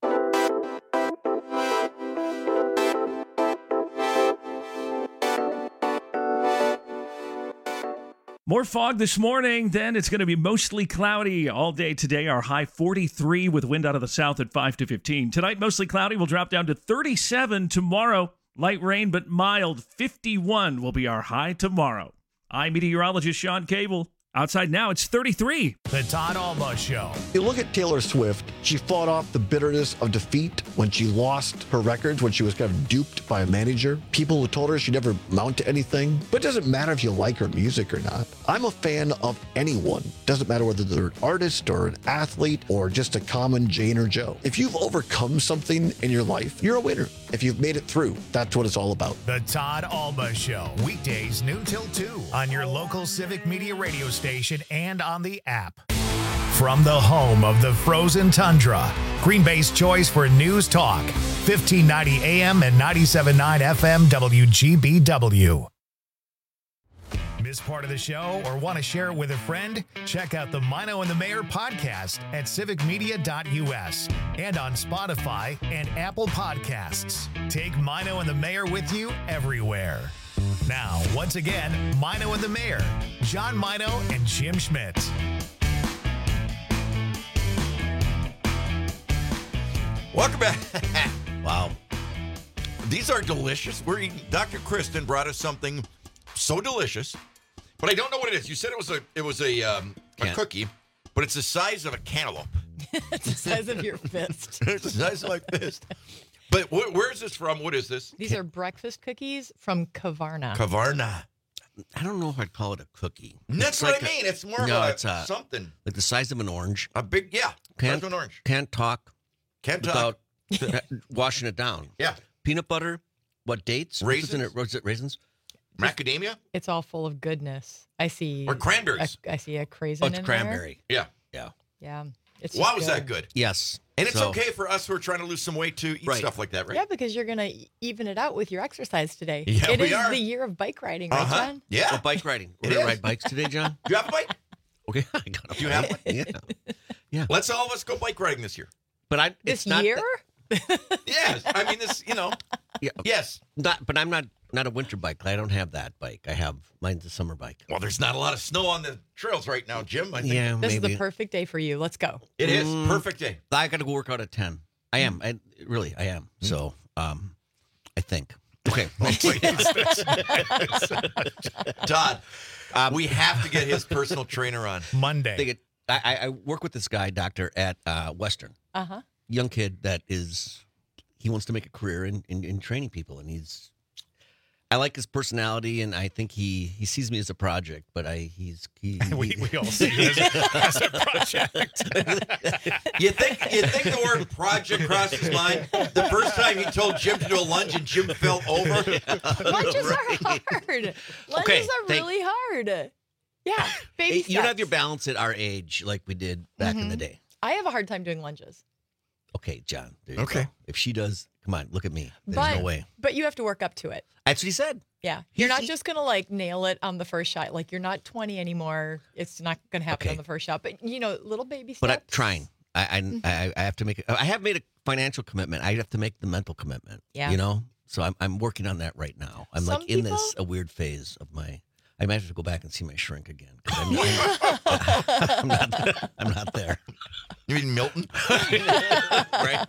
More fog this morning, then it's going to be mostly cloudy all day today. Our high forty-three with wind out of the south at five to fifteen. Tonight, mostly cloudy. We'll drop down to thirty-seven tomorrow. Light rain, but mild. fifty-one will be our high tomorrow. I'm meteorologist Sean Cable. Outside now, it's thirty-three. The Todd Alba Show. You look at Taylor Swift, she fought off the bitterness of defeat when she lost her records, when she was kind of duped by a manager. People who told her she never amount to anything. But it doesn't matter if you like her music or not. I'm a fan of anyone. Doesn't matter whether they're an artist or an athlete or just a common Jane or Joe. If you've overcome something in your life, you're a winner. If you've made it through, that's what it's all about. The Todd Alba Show. Weekdays noon till two on your local Civic Media radio station and on the app. From the home of the frozen tundra, Green Bay's choice for news talk, fifteen ninety A M and ninety-seven point nine F M W G B W. Miss part of the show or want to share it with a friend? Check out the Mino and the Mayor podcast at civic media dot U S and on Spotify and Apple Podcasts. Take Mino and the Mayor with you everywhere. Now, once again, Mino and the Mayor, John Mino and Jim Schmidt. Welcome back. Wow. These are delicious. We're eating. Doctor Kristen brought us something so delicious, but I don't know what it is. You said it was a it was a um, a cookie, but it's the size of a cantaloupe. It's the size of your fist. It's the size of my fist. But wh- where is this from? What is this? These are breakfast cookies from Kavarna. Kavarna. I don't know if I'd call it a cookie. That's It's what like I mean. A, it's more no, of a, it's a, something. like the size of an orange. A big, yeah, Can't, size of an orange. Can't talk. Can't talk. Without washing it down. Yeah. Peanut butter. What dates? Raisins? What's in it? Was it raisins? Macadamia? It's all full of goodness. I see. Or cranberries. A, I see a craisin Oh, it's in cranberry. Yeah. Yeah. there. Yeah. It's Why just was that good? Yes. And it's So- okay for us who are trying to lose some weight to eat Right. stuff like that, right? Yeah, because you're gonna even it out with your exercise today. Yeah, it we is are. the year of bike riding, right, Uh-huh. John? Yeah. Oh, bike riding. We're It going to is. ride bikes today, John? Do you have a bike? Okay, I got a Do you have one? Yeah. Yeah. Let's all of us go bike riding this year. But I This it's not year? that- Yes. I mean, this, you know. yeah. Yes. Not, but I'm not not a winter bike. I don't have that bike. I have mine's a summer bike. Well, there's not a lot of snow on the trails right now, Jim. I think Yeah, This maybe. is the perfect day for you. Let's go. it is. Mm. Perfect day. I got to go work out at ten. I am. I really I am. So, um I think. Okay. Todd, uh, we have to get his personal trainer on. Monday. They get, I, I work with this guy, doctor, at uh, Western. Uh huh. Young kid that is, he wants to make a career in, in, in training people, and he's. I like his personality, and I think he, he sees me as a project, but I he's he, we, we all see you as a, as a project. You think you think the word project crossed his mind the first time he told Jim to do a lunge and Jim fell over? Lunges are hard. Lunges Okay, are thank- really hard. Yeah, baby you don't have steps. your balance at our age like we did back in the Mhm. day. I have a hard time doing lunges. Okay, John. There you Okay. go. If she does, come on, look at me. There's but, no way. But you have to work up to it. That's what he said. Yeah. You're He's- not he- just going to like nail it on the first shot. Like you're not twenty anymore. It's not going to happen Okay. on the first shot. But, you know, little baby steps. But I'm trying. I I, Mm-hmm. I I have to make. I have made a financial commitment. I have to make the mental commitment. Yeah. You know. So I'm I'm working on that right now. I'm Some like in this people- a weird phase of my. I might have to go back and see my shrink again. 'Cause I'm, I'm, I'm not. I'm not there. You mean Milton? Right.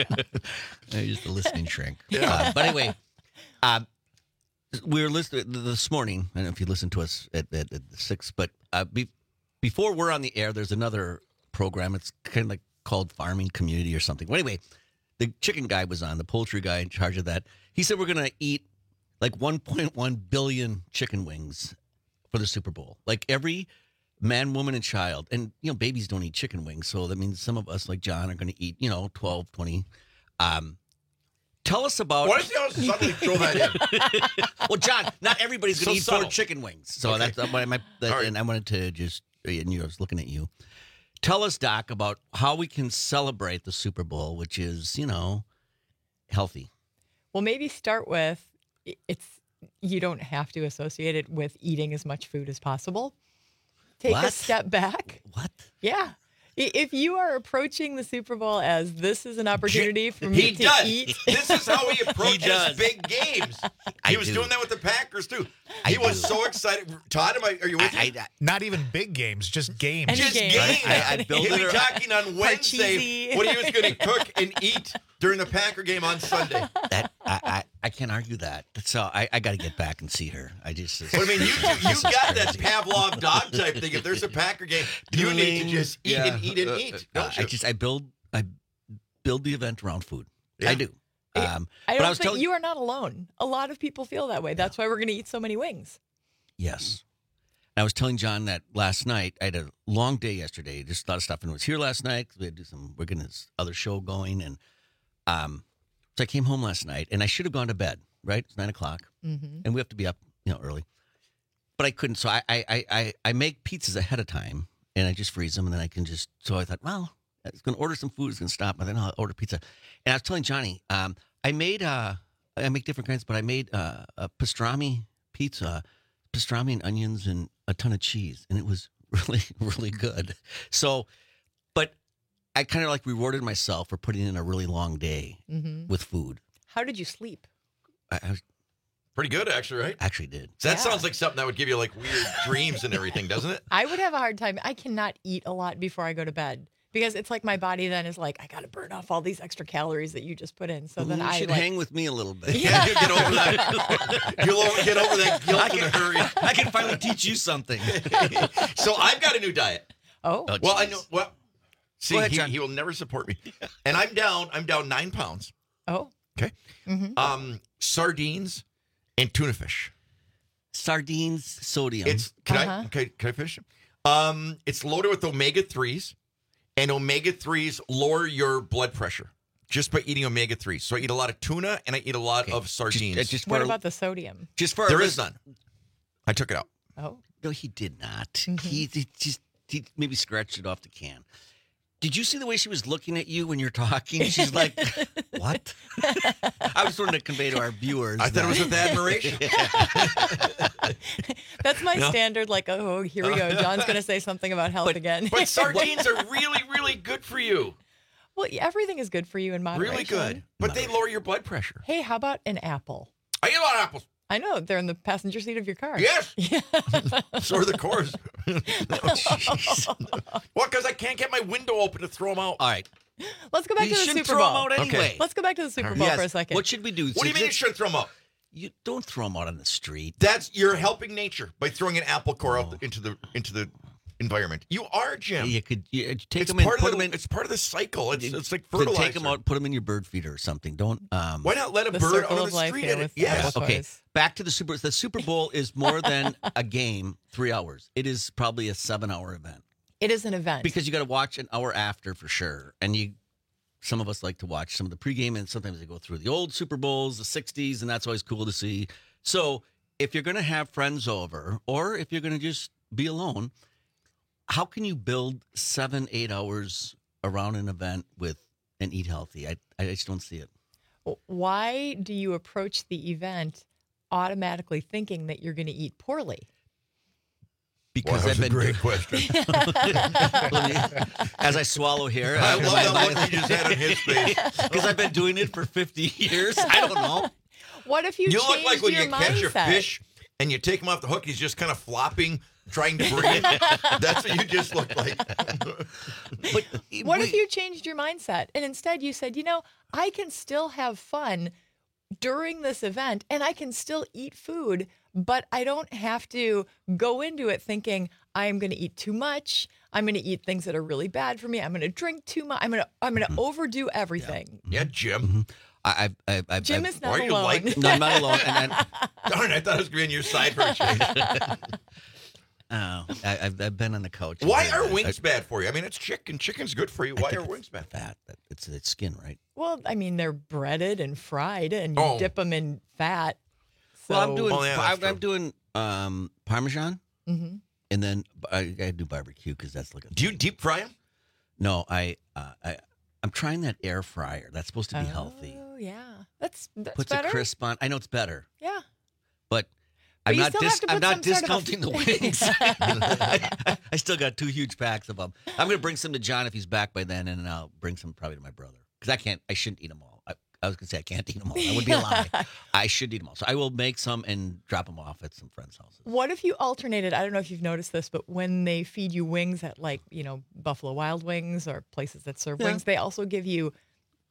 I used the listening shrink. Yeah. Uh, but anyway, uh, we were listening this morning. I don't know if you listened to us at, at, at six, but uh, be, before we're on the air, there's another program. It's kind of like called Farming Community or something. Well, anyway, the chicken guy was on, the poultry guy in charge of that. He said we're going to eat like one point one billion chicken wings for the Super Bowl. Like every man, woman, and child. And, you know, babies don't eat chicken wings. So that means some of us, like John, are going to eat, you know, twelve, twenty. Um, tell us about. Why does he always suddenly throw that in? Well, John, not everybody's So going to eat subtle. four chicken wings. So Okay. that's that's why my, that, All right. and I wanted to just, and you know, I was looking at you. Tell us, Doc, about how we can celebrate the Super Bowl, which is, you know, healthy. Well, maybe start with i- it's you don't have to associate it with eating as much food as possible. Take a What? step back. What? Yeah. I- If you are approaching the Super Bowl as this is an opportunity for me He to does. eat. This is how he approaches does. big games. I He was do. doing that with the Packers too. I He was do. so excited. Todd, am I, are you with me? I, I, Not even big games, just games. Any Just game. games. I- I built He'll be it- talking on Wednesday Parcheesi. what he was going to cook and eat during the Packer game on Sunday. That I, I, I can't argue that. So I, I got to get back and see her. I just. But I mean, you you, you got that Pavlov dog type thing. If there's a Packer game, you need to just eat Yeah. and eat and eat. Don't Uh, you? I just I build I build the event around food. I do. Um, I but don't I was think telling you are not alone. A lot of people feel that way. That's why we're going to eat so many wings. Yes. I was telling John that last night. I had a long day yesterday. Just a lot of stuff, and was here last night. We had to do some. We're getting this other show going, and um, so I came home last night, and I should have gone to bed. Right, it's nine o'clock, Mhm. and we have to be up, you know, early. But I couldn't, so I, I, I, I, I make pizzas ahead of time, and I just freeze them, and then I can just. So I thought, well, I was going to order some food. It's going to stop, and then I'll order pizza. And I was telling Johnny, um, I made, uh, I make different kinds, but I made uh, a pastrami pizza, pastrami and onions and a ton of cheese, and it was really, really good. So, but I kind of like rewarded myself for putting in a really long day Mhm. with food. How did you sleep? I, I was, Pretty good, actually, right? actually did. So that Yeah. sounds like something that would give you like weird dreams and everything, doesn't it? I would have a hard time. I cannot eat a lot before I go to bed because it's like my body then is like, I got to burn off all these extra calories that you just put in. So then you I should like, hang with me a little bit. Yeah. You get over that. You'll over, get over that guilt I in a can, hurry. I can finally teach you something. So I've got a new diet. Oh, Oh, Well, I jeez. know. Well, see, Go ahead, he, John. he will never support me, and I'm down. I'm down nine pounds. oh, Okay. Mhm. Um, sardines and tuna fish. Sardines, sodium. It's can I Uh-huh. okay, can I finish? Um, it's loaded with omega threes, and omega threes lower your blood pressure just by eating omega threes. So I eat a lot of tuna and I eat a lot Okay. of sardines. Just, just what for, about the sodium? just for there our is list- none. I took it out. Oh, No, he did not. Mhm. He, he just he maybe scratched it off the can. Did you see the way she was looking at you when you're talking? She's like, "What?" I was trying to convey to our viewers. I thought it was with admiration. that's my No. standard. Like, oh, here we go. John's going to say something about health again. But sardines are really, really good for you. well, everything is good for you in moderation. Really good. But they lower your blood pressure. Hey, how about an apple? I eat a lot of apples. I know they're in the passenger seat of your car. Yes. Yeah. So are the cores. Oh, jeez. Well, because I can't get my window open to throw them out. All right. Let's go back You to the shouldn't Super throw Bowl. them out anyway. Okay. Let's go back to the Super Bowl Yes. for a second. What should we do? What do you mean you shouldn't throw them out? You don't throw them out on the street. That's you're helping nature by throwing an apple core out the, into the into the environment. You are, Jim. You could you, you take it's them in, part put of the, them in. It's part of the cycle. It's it's like Then fertilizer. take them out, put them in your bird feeder or something. Don't. Um, Why not let a The bird circle out on of the life street? here and it- with yes. apple Okay, cores. back to the Super. The Super Bowl is more than a game, three hours. It is probably a seven-hour event It is an event. because you got to watch an hour after for sure. And you, some of us like to watch some of the pregame, and sometimes they go through the old Super Bowls, the sixties, and that's always cool to see. So if you're going to have friends over, or if you're going to just be alone, how can you build seven, eight hours around an event with and eat healthy? I I just don't see it. Why do you approach the event automatically thinking that you're going to eat poorly? Because Well, I've that was a been great question. Let me- as I swallow here, I uh, love my- that my- look you just had on his face. because I've been doing it for fifty years. I don't know. What if you You look changed like when your you catch a mindset? fish and you take him off the hook. He's just kind of flopping, trying to breathe. That's what you just look like. But What we- if you changed your mindset and instead you said, you know, I can still have fun during this event and I can still eat food, but I don't have to go into it thinking I am going to eat too much. I'm going to eat things that are really bad for me. I'm going to drink too much. I'm going to I'm going to overdo everything. Yeah, Jim. I, I, I, I, Jim I, is not Why are you alone. like- No, I'm not alone. And then, Darn, I thought I was going to be on your side for a change. oh, I, I've, I've been on the couch. Why are I- wings bad for you? I mean, it's chicken. Chicken's good for you. I Why think are it's wings bad? Fat. It's it's skin, right? Well, I mean, they're breaded and fried and you Oh. dip them in fat. So, Well, I'm doing Oh, yeah, that's I'm, I'm true. doing um, Parmesan, Mhm. and then I, I do barbecue because that's like a. Do you deep fry them? No, I uh, I I'm trying that air fryer. That's supposed to be healthy. Oh, yeah. That's, that's Puts better. a crisp on. I know it's better, Yeah. but. But I'm you not, still have dis- to I'm put not some sort of a- discounting the wings. I, I still got two huge packs of them. I'm going to bring some to John if he's back by then, and I'll bring some probably to my brother because I can't. I shouldn't eat them all. I, I was going to say I can't eat them all. That would be a lie. I should eat them all. So I will make some and drop them off at some friends' houses. What if you alternated? I don't know if you've noticed this, but when they feed you wings at like, you know, Buffalo Wild Wings or places that serve Yeah. wings, they also give you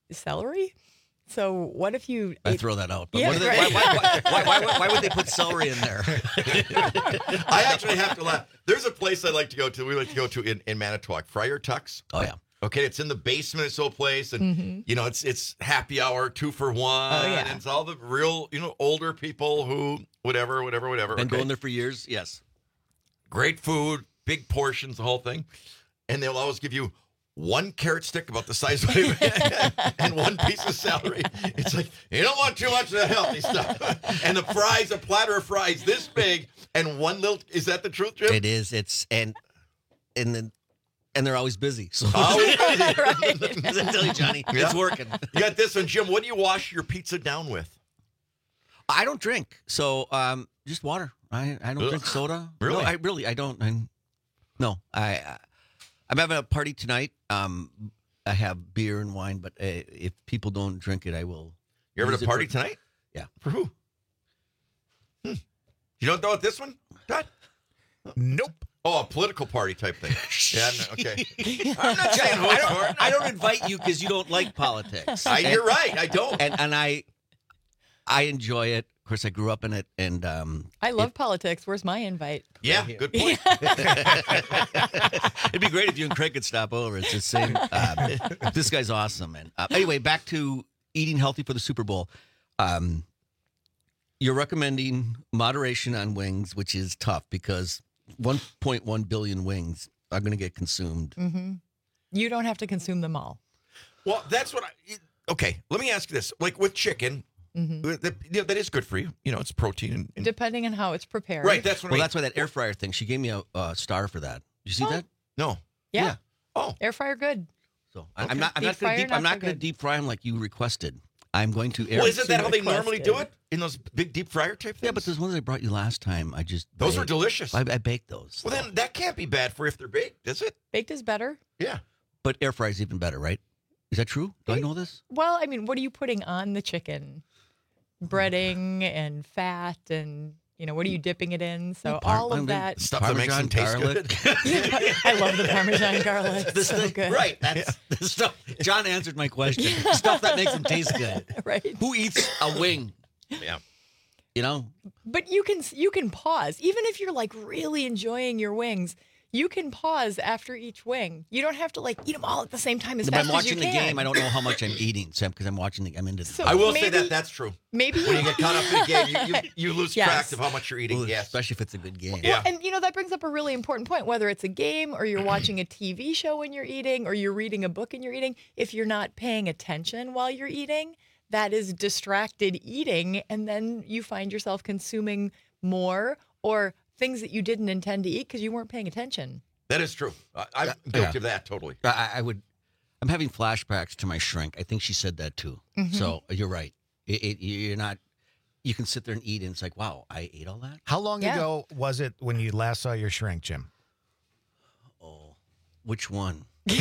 celery. So what if you? I ate- throw that out. But Yeah, what are they, right. why, why, why, why, why, why would they put celery in there? I actually have to laugh. There's a place I like to go to. We like to go to in, in Manitowoc, Friar Tuck's. Oh yeah. Okay, it's in the basement of this old place, and Mhm. you know it's it's happy hour, two for one, Oh, yeah. and it's all the real you know older people who whatever, whatever, whatever. Been okay? going there for years. Yes. Great food, big portions, the whole thing, and they'll always give you one carrot stick about the size of it and one piece of celery. It's like, you don't want too much of that healthy stuff. And the fries, a platter of fries this big and one little, is that the truth, Jim? It is. It's, and, and then, and they're always busy. So Always busy. I tell you, Johnny, Yeah. it's working. You got this one, Jim. What do you wash your pizza down with? I don't drink. So, um, just water. I, I don't Ugh. drink soda. Really? No, I really, I don't. I, no, I, I, I'm having a party tonight. Um, I have beer and wine, but uh, if people don't drink it, I will. You're having use a it party for- tonight? Yeah. For who? Hmm. You don't know what this one, Todd? Nope. Oh, a political party type thing. Yeah, no, okay. I'm not saying who I it's for. don't, I don't invite you because you don't like politics. I, you're right. I don't. And and I, I enjoy it. Of course, I grew up in it, and um, I love politics. Where's my invite? Yeah, good point. it'd be great if you and Craig could stop over. It's the same. Um, this guy's awesome. And uh, anyway, back to eating healthy for the Super Bowl. Um, you're recommending moderation on wings, which is tough because one point one billion wings are going to get consumed. hmm You don't have to consume them all. Well, that's what I. Okay, let me ask you this: like with chicken, Mhm. that, you know, that is good for you. You know, it's protein. And, and Depending on how it's prepared. right. That's what. Well, I mean. that's why that air fryer thing. She gave me a uh, star for that. Did you see Oh. that? No. Yeah. Yeah. Oh. Air fryer good. So I- I'm not. I'm Deep not going fryer, to deep. not I'm so not going to good. deep fry them like you requested. I'm going to air. Well, isn't that how they requested. normally do it in those big deep fryer type things? Yeah, but those ones I brought you last time, I just those baked. are delicious. I, I baked those. Well, then that can't be bad for if they're baked, is it? Baked is better. Yeah. But air fry is even better, right? Is that true? Do I know this? Well, I mean, what are you putting on the chicken? Breading and fat and, you know, what are you dipping it in? So Par- all I'm of gonna- that. Stuff that makes them taste garlic. good. I love the Parmesan garlic. This so thing- good. Right. That's the stuff. John answered my question. Stuff that makes them taste good. Right. Who eats a wing? Yeah. You know? But you can you can pause. Even if you're like really enjoying your wings, you can pause after each wing. You don't have to like eat them all at the same time as If fast I'm as you watching the can. game, I don't know how much I'm eating, Sam, because I'm watching the. I'm into. So I will say maybe- that that's true. Maybe When you get caught up in the game, you, you, you lose Yes. track of how much you're eating. Ooh, Yes. especially if it's a good game. Yeah. And you know that brings up a really important point. Whether it's a game or you're watching a T V show when you're eating, or you're reading a book and you're eating, if you're not paying attention while you're eating, that is distracted eating, and then you find yourself consuming more or things that you didn't intend to eat because you weren't paying attention. That is true. I, I'm Yeah. guilty of that totally. I, I would. I'm having flashbacks to my shrink. I think she said that too. Mhm. So you're right. It, it, you're not. You can sit there and eat, and it's like, wow, I ate all that. How long Yeah. ago was it when you last saw your shrink, Jim? Oh, which one?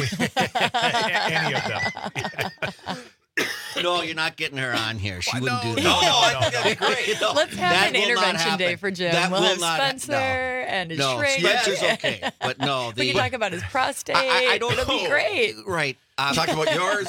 Any of them. No, you're not getting her on here. She Why, wouldn't no, do no, that. No, I think that'd be great. No, Let's have that an will not intervention day happen. for Jim. That we'll will have not ha- Spencer no. and his No, shrink. Spencer's okay, but no, we the can talk about his prostate. I, I, I don't It'll know. be great. Right. Um, Talk about yours.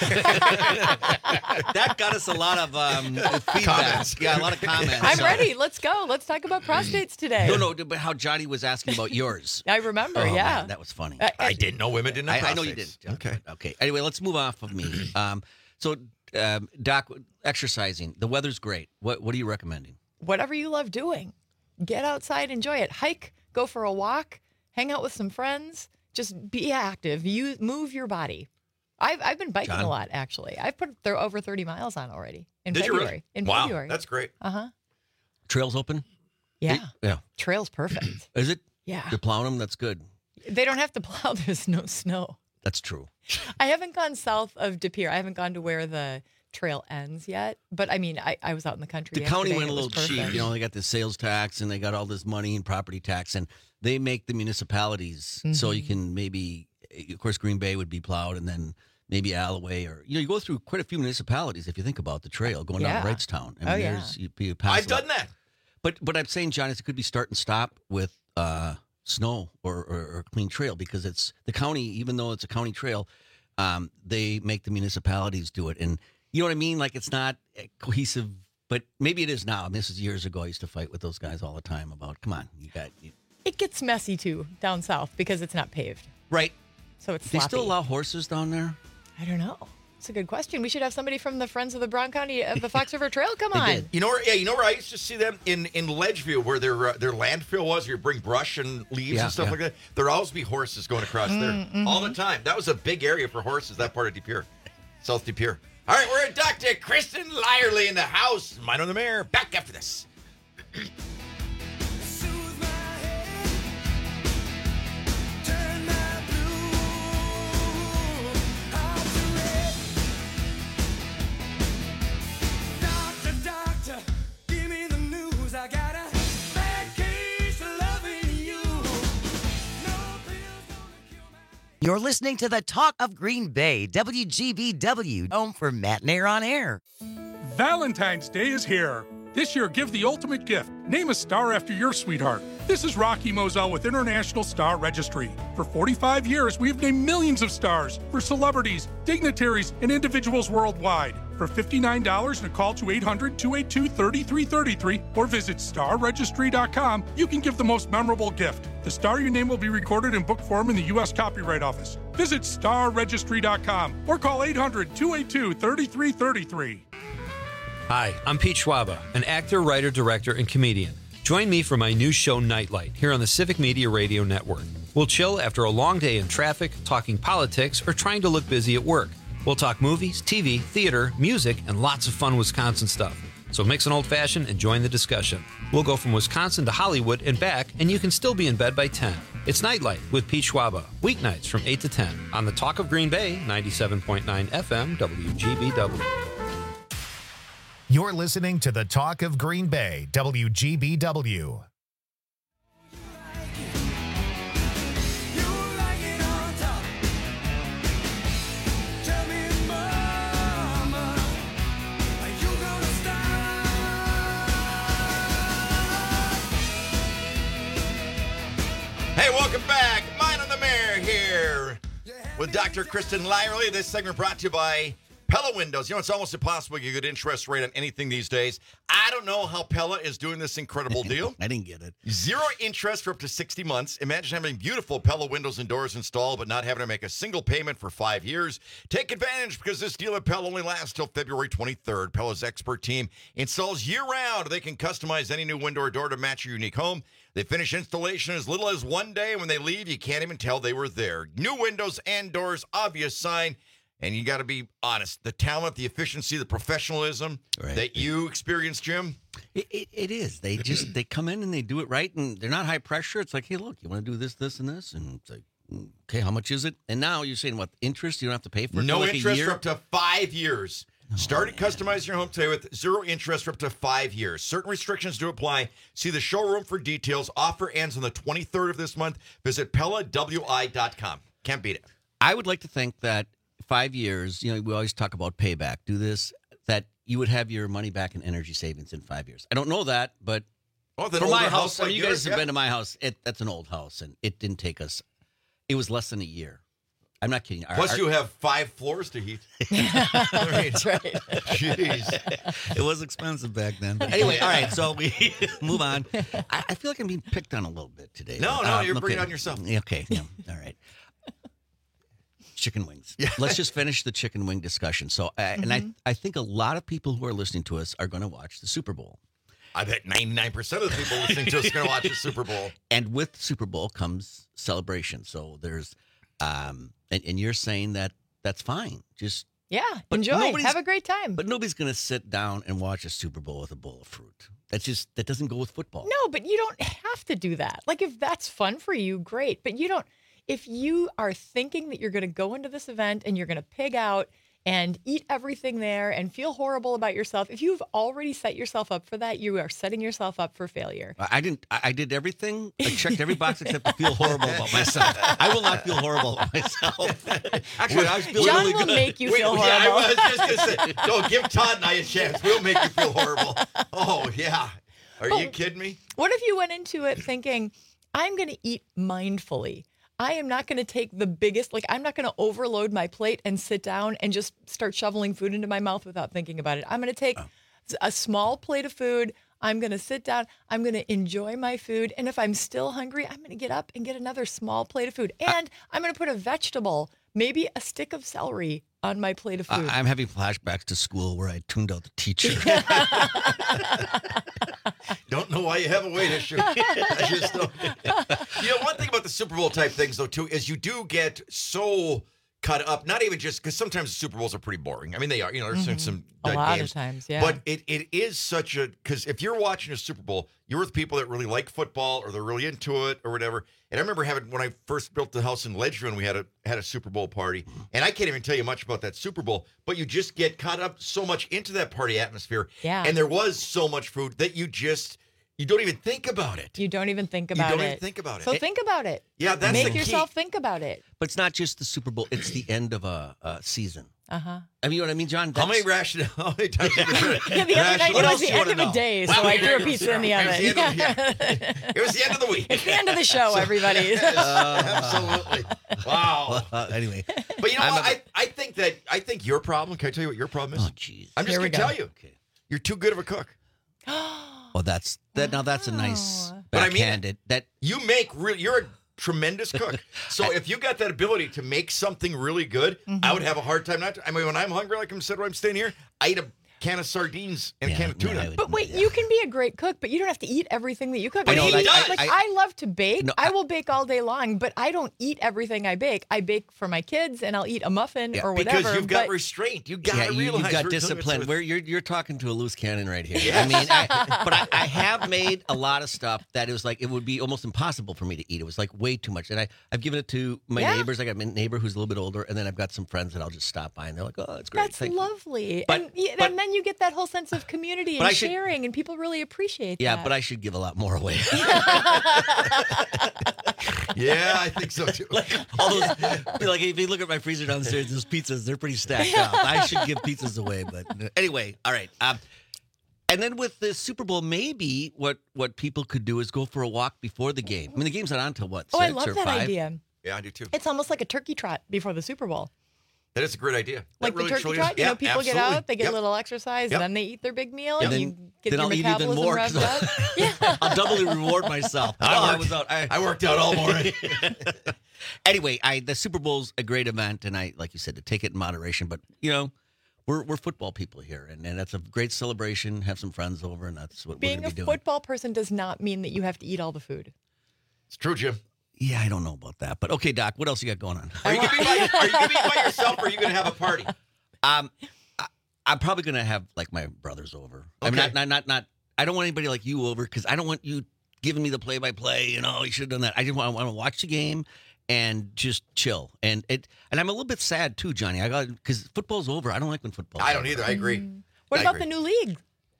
that got us a lot of um, feedback. Comments. Yeah, a lot of comments. I'm So- ready. Let's go. Let's talk about prostates today. No, no, but how Johnny was asking about yours. I remember. Oh, yeah. man, that was funny. Uh, I didn't know women didn't have I, I know you prostates. didn't. John, Okay. but Okay. Anyway, let's move off of me. Um, so, um, Doc, exercising. The weather's great. What What are you recommending? Whatever you love doing, get outside, enjoy it. Hike, go for a walk, hang out with some friends. Just be active. You move your body. I've I've been biking John? a lot actually. I've put th- over thirty miles on already in Did you February. really? In Wow, February. that's great. Uh huh. Trails open? Yeah. Yeah. Trail's perfect. Is it? Yeah. You're plowing them? That's good. They don't have to plow. There's no snow. That's true. I haven't gone south of De Pere. I haven't gone to where the trail ends yet. But I mean, I, I was out in the country. The county yesterday went a and it little was cheap. perfect. You know, they got the sales tax and they got all this money and property tax, and they make the municipalities so you Mhm. can maybe, of course, Green Bay would be plowed, and then maybe Alloway, or you know, you go through quite a few municipalities if you think about the trail going down to Yeah. Wrightstown. I mean, Oh, yeah. there's you, you pass I've a lot. done that. But but I'm saying, John, it could be start and stop with uh, snow or, or, or clean trail because it's the county. Even though it's a county trail, Um, they make the municipalities do it. And you know what I mean? Like, it's not cohesive, but maybe it is now. I mean, this is years ago. I used to fight with those guys all the time about, come on, you got you. It gets messy, too, down south because it's not paved. Right. So it's They sloppy. still allow horses down there? I don't know. It's a good question. We should have somebody from the Friends of the Brown County of the Fox River Trail come on. You know where? Yeah, you know where I used to see them in in Ledgeview, where their uh, their landfill was. You bring brush and leaves Yeah, and stuff yeah. like that. There'd always be horses going across there Mm-hmm. all the time. That was a big area for horses. That part of De Pere, South De Pere. All right, we're at Doctor Kristen Lyerly in the house. Mine on the Mayor. Back after this. You're listening to the Talk of Green Bay, W G B W, home for Matt Nair on Air. Valentine's Day is here. This year, give the ultimate gift. Name a star after your sweetheart. This is Rocky Moselle with International Star Registry. For forty-five years, we've named millions of stars for celebrities, dignitaries, and individuals worldwide. For fifty-nine dollars and a call to eight hundred, two eight two, three three three three or visit star registry dot com, you can give the most memorable gift. The star you name will be recorded in book form in the U S Copyright Office. Visit star registry dot com or call eight hundred, two eight two, three three three three. Hi, I'm Pete Schwaba, an actor, writer, director, and comedian. Join me for my new show, Nightlight, here on the Civic Media Radio Network. We'll chill after a long day in traffic, talking politics, or trying to look busy at work. We'll talk movies, T V, theater, music, and lots of fun Wisconsin stuff. So mix an old-fashioned and join the discussion. We'll go from Wisconsin to Hollywood and back, and you can still be in bed by ten. It's Nightlight with Pete Schwaba, weeknights from eight to ten on the Talk of Green Bay, ninety-seven point nine F M, W G B W. You're listening to the Talk of Green Bay, W G B W. Hey, welcome back. Mine on the Mayor here with Doctor Kristen Lyerly. This segment brought to you by Pella Windows. You know, it's almost impossible to get a good interest rate on anything these days. I don't know how Pella is doing this incredible deal. I didn't get it. Zero interest for up to sixty months. Imagine having beautiful Pella windows and doors installed, but not having to make a single payment for five years. Take advantage because this deal at Pella only lasts till February twenty-third. Pella's expert team installs year-round. They can customize any new window or door to match your unique home. They finish installation as little as one day. When they leave, you can't even tell they were there. New windows and doors, obvious sign. And you got to be honest. The talent, the efficiency, the professionalism Right. that you experience, Jim. It, it, it is. They just they come in and they do it right, and they're not high pressure. It's like, hey, look, you want to do this, this, and this, and it's like, mm, okay, how much is it? And now you're saying what interest? You don't have to pay for it. No for like interest a year? for up to five years. Start at customizing your home today with zero interest for up to five years. Certain restrictions do apply. See the showroom for details. Offer ends on the twenty-third of this month. Visit Pella W I dot com. Can't beat it. I would like to think that five years. You know, we always talk about payback. Do this. That you would have your money back in energy savings in five years. I don't know that, but Oh, that for my older house, house I mean, like you yours, guys have yeah. been to my house. It, that's an old house, and it didn't take us. It was less than a year. I'm not kidding. Our- Plus, our- you have five floors to heat. That's right. Jeez. It was expensive back then. But anyway, all right, so we move on. I, I feel like I'm being picked on a little bit today. No, no, Uh, you're bringing okay. it on yourself. Yeah, Okay, yeah, all right. Chicken wings. Let's just finish the chicken wing discussion. So, uh, and I, I think a lot of people who are listening to us are going to watch the Super Bowl. I bet ninety-nine percent of the people listening to us are going to watch the Super Bowl. And with Super Bowl comes celebration. So there's, um, and, and you're saying that that's fine. Just Yeah, But enjoy. nobody's- Have a great time. But nobody's going to sit down and watch a Super Bowl with a bowl of fruit. That's just that doesn't go with football. No, but you don't have to do that. Like, if that's fun for you, great. But you don't, if you are thinking that you're going to go into this event and you're going to pig out and eat everything there and feel horrible about yourself, if you've already set yourself up for that, you are setting yourself up for failure. I I didn't. I I did everything. I checked every box except to feel horrible about myself. I will not feel horrible about myself. Actually, I was feeling John really will good. make you Wait, feel yeah, I horrible. was just going to say, no, give Todd and I a chance. We'll make you feel horrible. Oh, yeah. Are you kidding me? What if you went into it thinking, I'm going to eat mindfully? I am not going to take the biggest, like, I'm not going to overload my plate and sit down and just start shoveling food into my mouth without thinking about it. I'm going to take a small plate of food. I'm going to sit down. I'm going to enjoy my food. And if I'm still hungry, I'm going to get up and get another small plate of food. And I'm going to put a vegetable, maybe a stick of celery, on my plate of food. I- I'm having flashbacks to school where I tuned out the teacher. Don't know why you have a weight issue. I just don't. You know, one thing about the Super Bowl type things, though, too, is you do get so cut up. Not even just because sometimes the Super Bowls are pretty boring. I mean, they are. You know, there's Mhm. some A uh, lot games. of times, yeah. But it, it is such a because if you're watching a Super Bowl, you're with people that really like football or they're really into it or whatever. And I remember having when I first built the house in Ledgerland, we had a had a Super Bowl party, and I can't even tell you much about that Super Bowl, but you just get caught up so much into that party atmosphere. Yeah. And there was so much food that you just you don't even think about it. You don't even think You about it. don't even think about it. So It- think about it. Yeah, that's Make the key. yourself think about it. But it's not just the Super Bowl; it's the end of a, a season. Uh-huh. I mean, you know what I mean, John? How many That's- ration? How many times? have you heard Yeah, the other night, What it else was the do you end wanna of the know? day, so Well, I threw a it was- pizza in the it was oven. the end of- yeah. It was the end of the week. It's the end of the show, everybody. Absolutely. Wow. Uh, anyway, But you know I'm what? a- I, I think that I think your problem. Can I tell you what your problem is? Oh, jeez. I'm just Here we gonna go. tell you. You're too good of a cook. Well, that's that. Now that's a nice But I mean, backhanded. That You make real. You're a tremendous cook. So if you got that ability to make something really good, I would have a hard time not to. I mean, when I'm hungry, like I'm said, when I'm staying here, I eat a can of sardines and a can of tuna. But wait, you can be a great cook, but you don't have to eat everything that you cook. But I mean, he does. Like, I- I, love to bake. No, I will bake all day long, but I don't eat everything I bake. I bake for my kids, and I'll eat a muffin or whatever. Because you've got but restraint. You got to yeah, you, realize you've got we're doing discipline. this Where you're you're talking to a loose cannon right here. Yes. I mean, I, but I, I have made a lot of stuff that it was like it would be almost impossible for me to eat. It was like way too much, and I I've given it to my Yeah. neighbors. I got my neighbor who's a little bit older, and then I've got some friends that I'll just stop by, and they're like, "Oh, it's great." That's Thank you." lovely. But- and, yeah, but- and then you get that whole sense of community But and I should- sharing, and people really appreciate Yeah, that. but I should give a lot more away. Yeah, I think so too. All those, like if you look at my freezer downstairs, those pizzas, they're pretty stacked up. I should give pizzas away, but uh, anyway, all right. Um, and then with the Super Bowl, maybe what what people could do is go for a walk before the game. I mean, the game's not on till what? oh, I six love or that five? idea. Yeah, I do too. It's almost like a turkey trot before the Super Bowl. That is a great idea. That Like really the turkey truly trot, is. you Yeah, know, people get absolutely. out, they get Yep. a little exercise, Yep. and then they eat their big meal, And and then- you get then your I'll eat even metabolism more, revved 'cause up. I'll, I'll doubly reward myself. I Oh, I worked- was out. I, I worked out all morning. anyway, I the Super Bowl's a great event, and I, like you said, to take it in moderation. But you know, we're we're football people here, and, and that's a great celebration. Have some friends over, and that's what Being we're going a to be doing. football person does not mean that you have to eat all the food. It's true, Jim. Yeah, I don't know about that, but okay, Doc. What else you got going on? Are you gonna be by, are you gonna be by yourself, or are you gonna have a party? Um, I, I'm probably gonna have like my brothers over. I mean, Okay. not not not not. I don't want anybody like you over because I don't want you giving me the play by play. You know, you should have done that. I just want, I want to watch the game and just chill. And it and I'm a little bit sad too, Johnny. I got because football's over. I don't like when football's I don't over. either. I agree. What I about agree. the new league?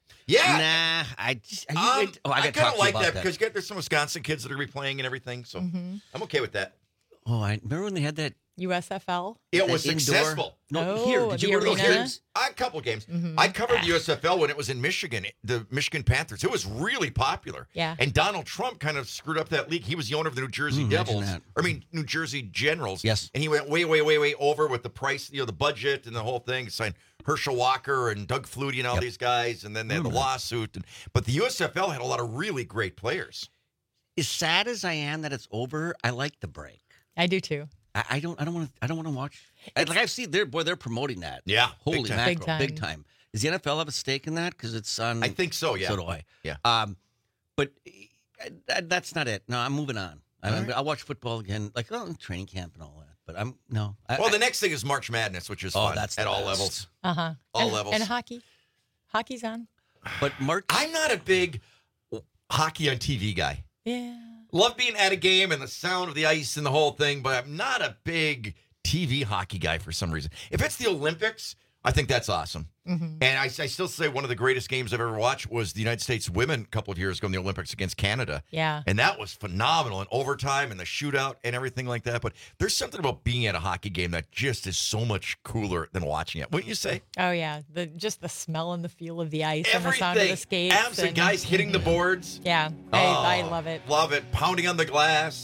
Yeah. Nah, I. Are you, Um, oh, I I got to kind talk of to you like about that, that. because you get, there's some Wisconsin kids that are going to be playing and everything, so Mhm. I'm okay with that. Oh, I remember when they had that. U S F L? It that was indoor- successful. No, Oh, here. Did the you go to those arena? games? A couple games. Mhm. I covered the U S F L when it was in Michigan, the Michigan Panthers. It was really popular. Yeah. And Donald Trump kind of screwed up that league. He was the owner of the New Jersey Mm, imagine Devils. that. I mean, New Jersey Generals. Yes. And he went way, way, way, way over with the price, you know, the budget and the whole thing. He signed Herschel Walker and Doug Flutie and all Yep. these guys. And then they had the Remember that. lawsuit. And, but the U S F L had a lot of really great players. As sad as I am that it's over, I like the break. I do too. I, I don't. I don't want to. I don't want to watch. I, like I've seen, they're boy, they're promoting that. Yeah, holy big time. mackerel, Big time. big time. Does the N F L have a stake in that? Because it's on. I think so, yeah. So do I. Yeah. Um, but uh, that's not it. No, I'm moving on. I, All right. I'll watch football again, like oh, training camp and all that. But I'm no. I, Well, I- the next thing is March Madness, which is Oh, fun that's at the all best. levels. Uh huh. All and, levels. And hockey. Hockey's on. but March. I'm not a big hockey on T V guy. Yeah. Love being at a game and the sound of the ice and the whole thing, but I'm not a big T V hockey guy for some reason. If it's the Olympics, I think that's awesome. Mm-hmm. And I, I still say one of the greatest games I've ever watched was the United States women a couple of years ago in the Olympics against Canada. Yeah. And that was phenomenal in overtime and the shootout and everything like that. But there's something about being at a hockey game that just is so much cooler than watching it. Wouldn't you say? Oh yeah. The just the smell and the feel of the ice and the sound of Everything. the skates. Abs and guys hitting the boards. Yeah. I, I Oh, love it. Love it. Pounding on the glass.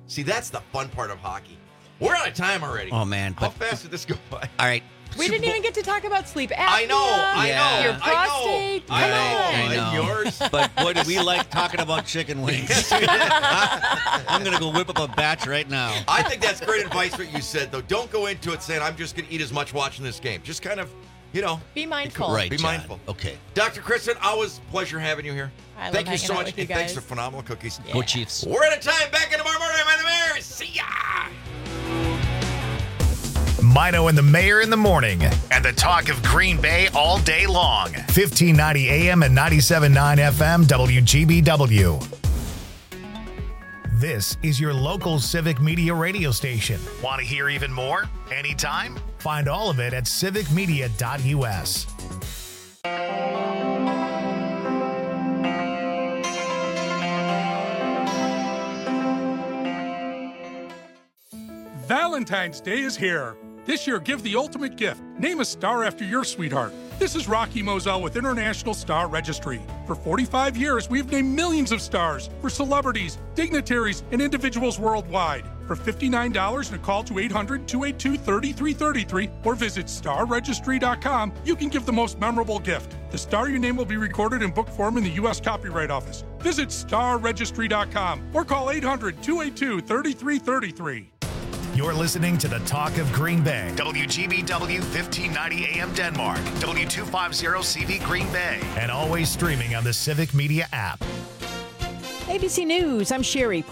See, that's the fun part of hockey. We're out of time already. Oh, man. How But, fast did this go by? all right. We didn't even get to talk about sleep apnea. I know, I know, Your I know. prostate. I Come know, on. I know. And yours. But boy, do we like talking about chicken wings. I'm going to go whip up a batch right now. I think that's great advice what you said, though. Don't go into it saying, I'm just going to eat as much watching this game. Just kind of, you know. Be mindful. Right, Be John. mindful. Okay. Doctor Kristen, always a pleasure having you here. I love Thank you hanging so out much. with you And thanks guys. for phenomenal cookies. Yeah. Go Chiefs. We're out of time. Back in tomorrow morning. I'm the mayor. See ya. Mino and the Mayor in the morning, and the talk of Green Bay all day long. fifteen ninety A M and ninety-seven point nine F M W G B W. This is your local civic media radio station. Want to hear even more? Anytime? Find all of it at civic media dot U S. Valentine's Day is here. This year, give the ultimate gift. Name a star after your sweetheart. This is Rocky Moselle with International Star Registry. For forty-five years, we've named millions of stars for celebrities, dignitaries, and individuals worldwide. For fifty-nine dollars and a call to eight hundred, two eight two, three three three three or visit star registry dot com, you can give the most memorable gift. The star your name will be recorded in book form in the U S Copyright Office. Visit star registry dot com or call eight hundred, two eight two, three three three three. You're listening to the Talk of Green Bay. W G B W fifteen ninety A M Denmark. W two fifty C V Green Bay. And always streaming on the Civic Media app. A B C News, I'm Sherry.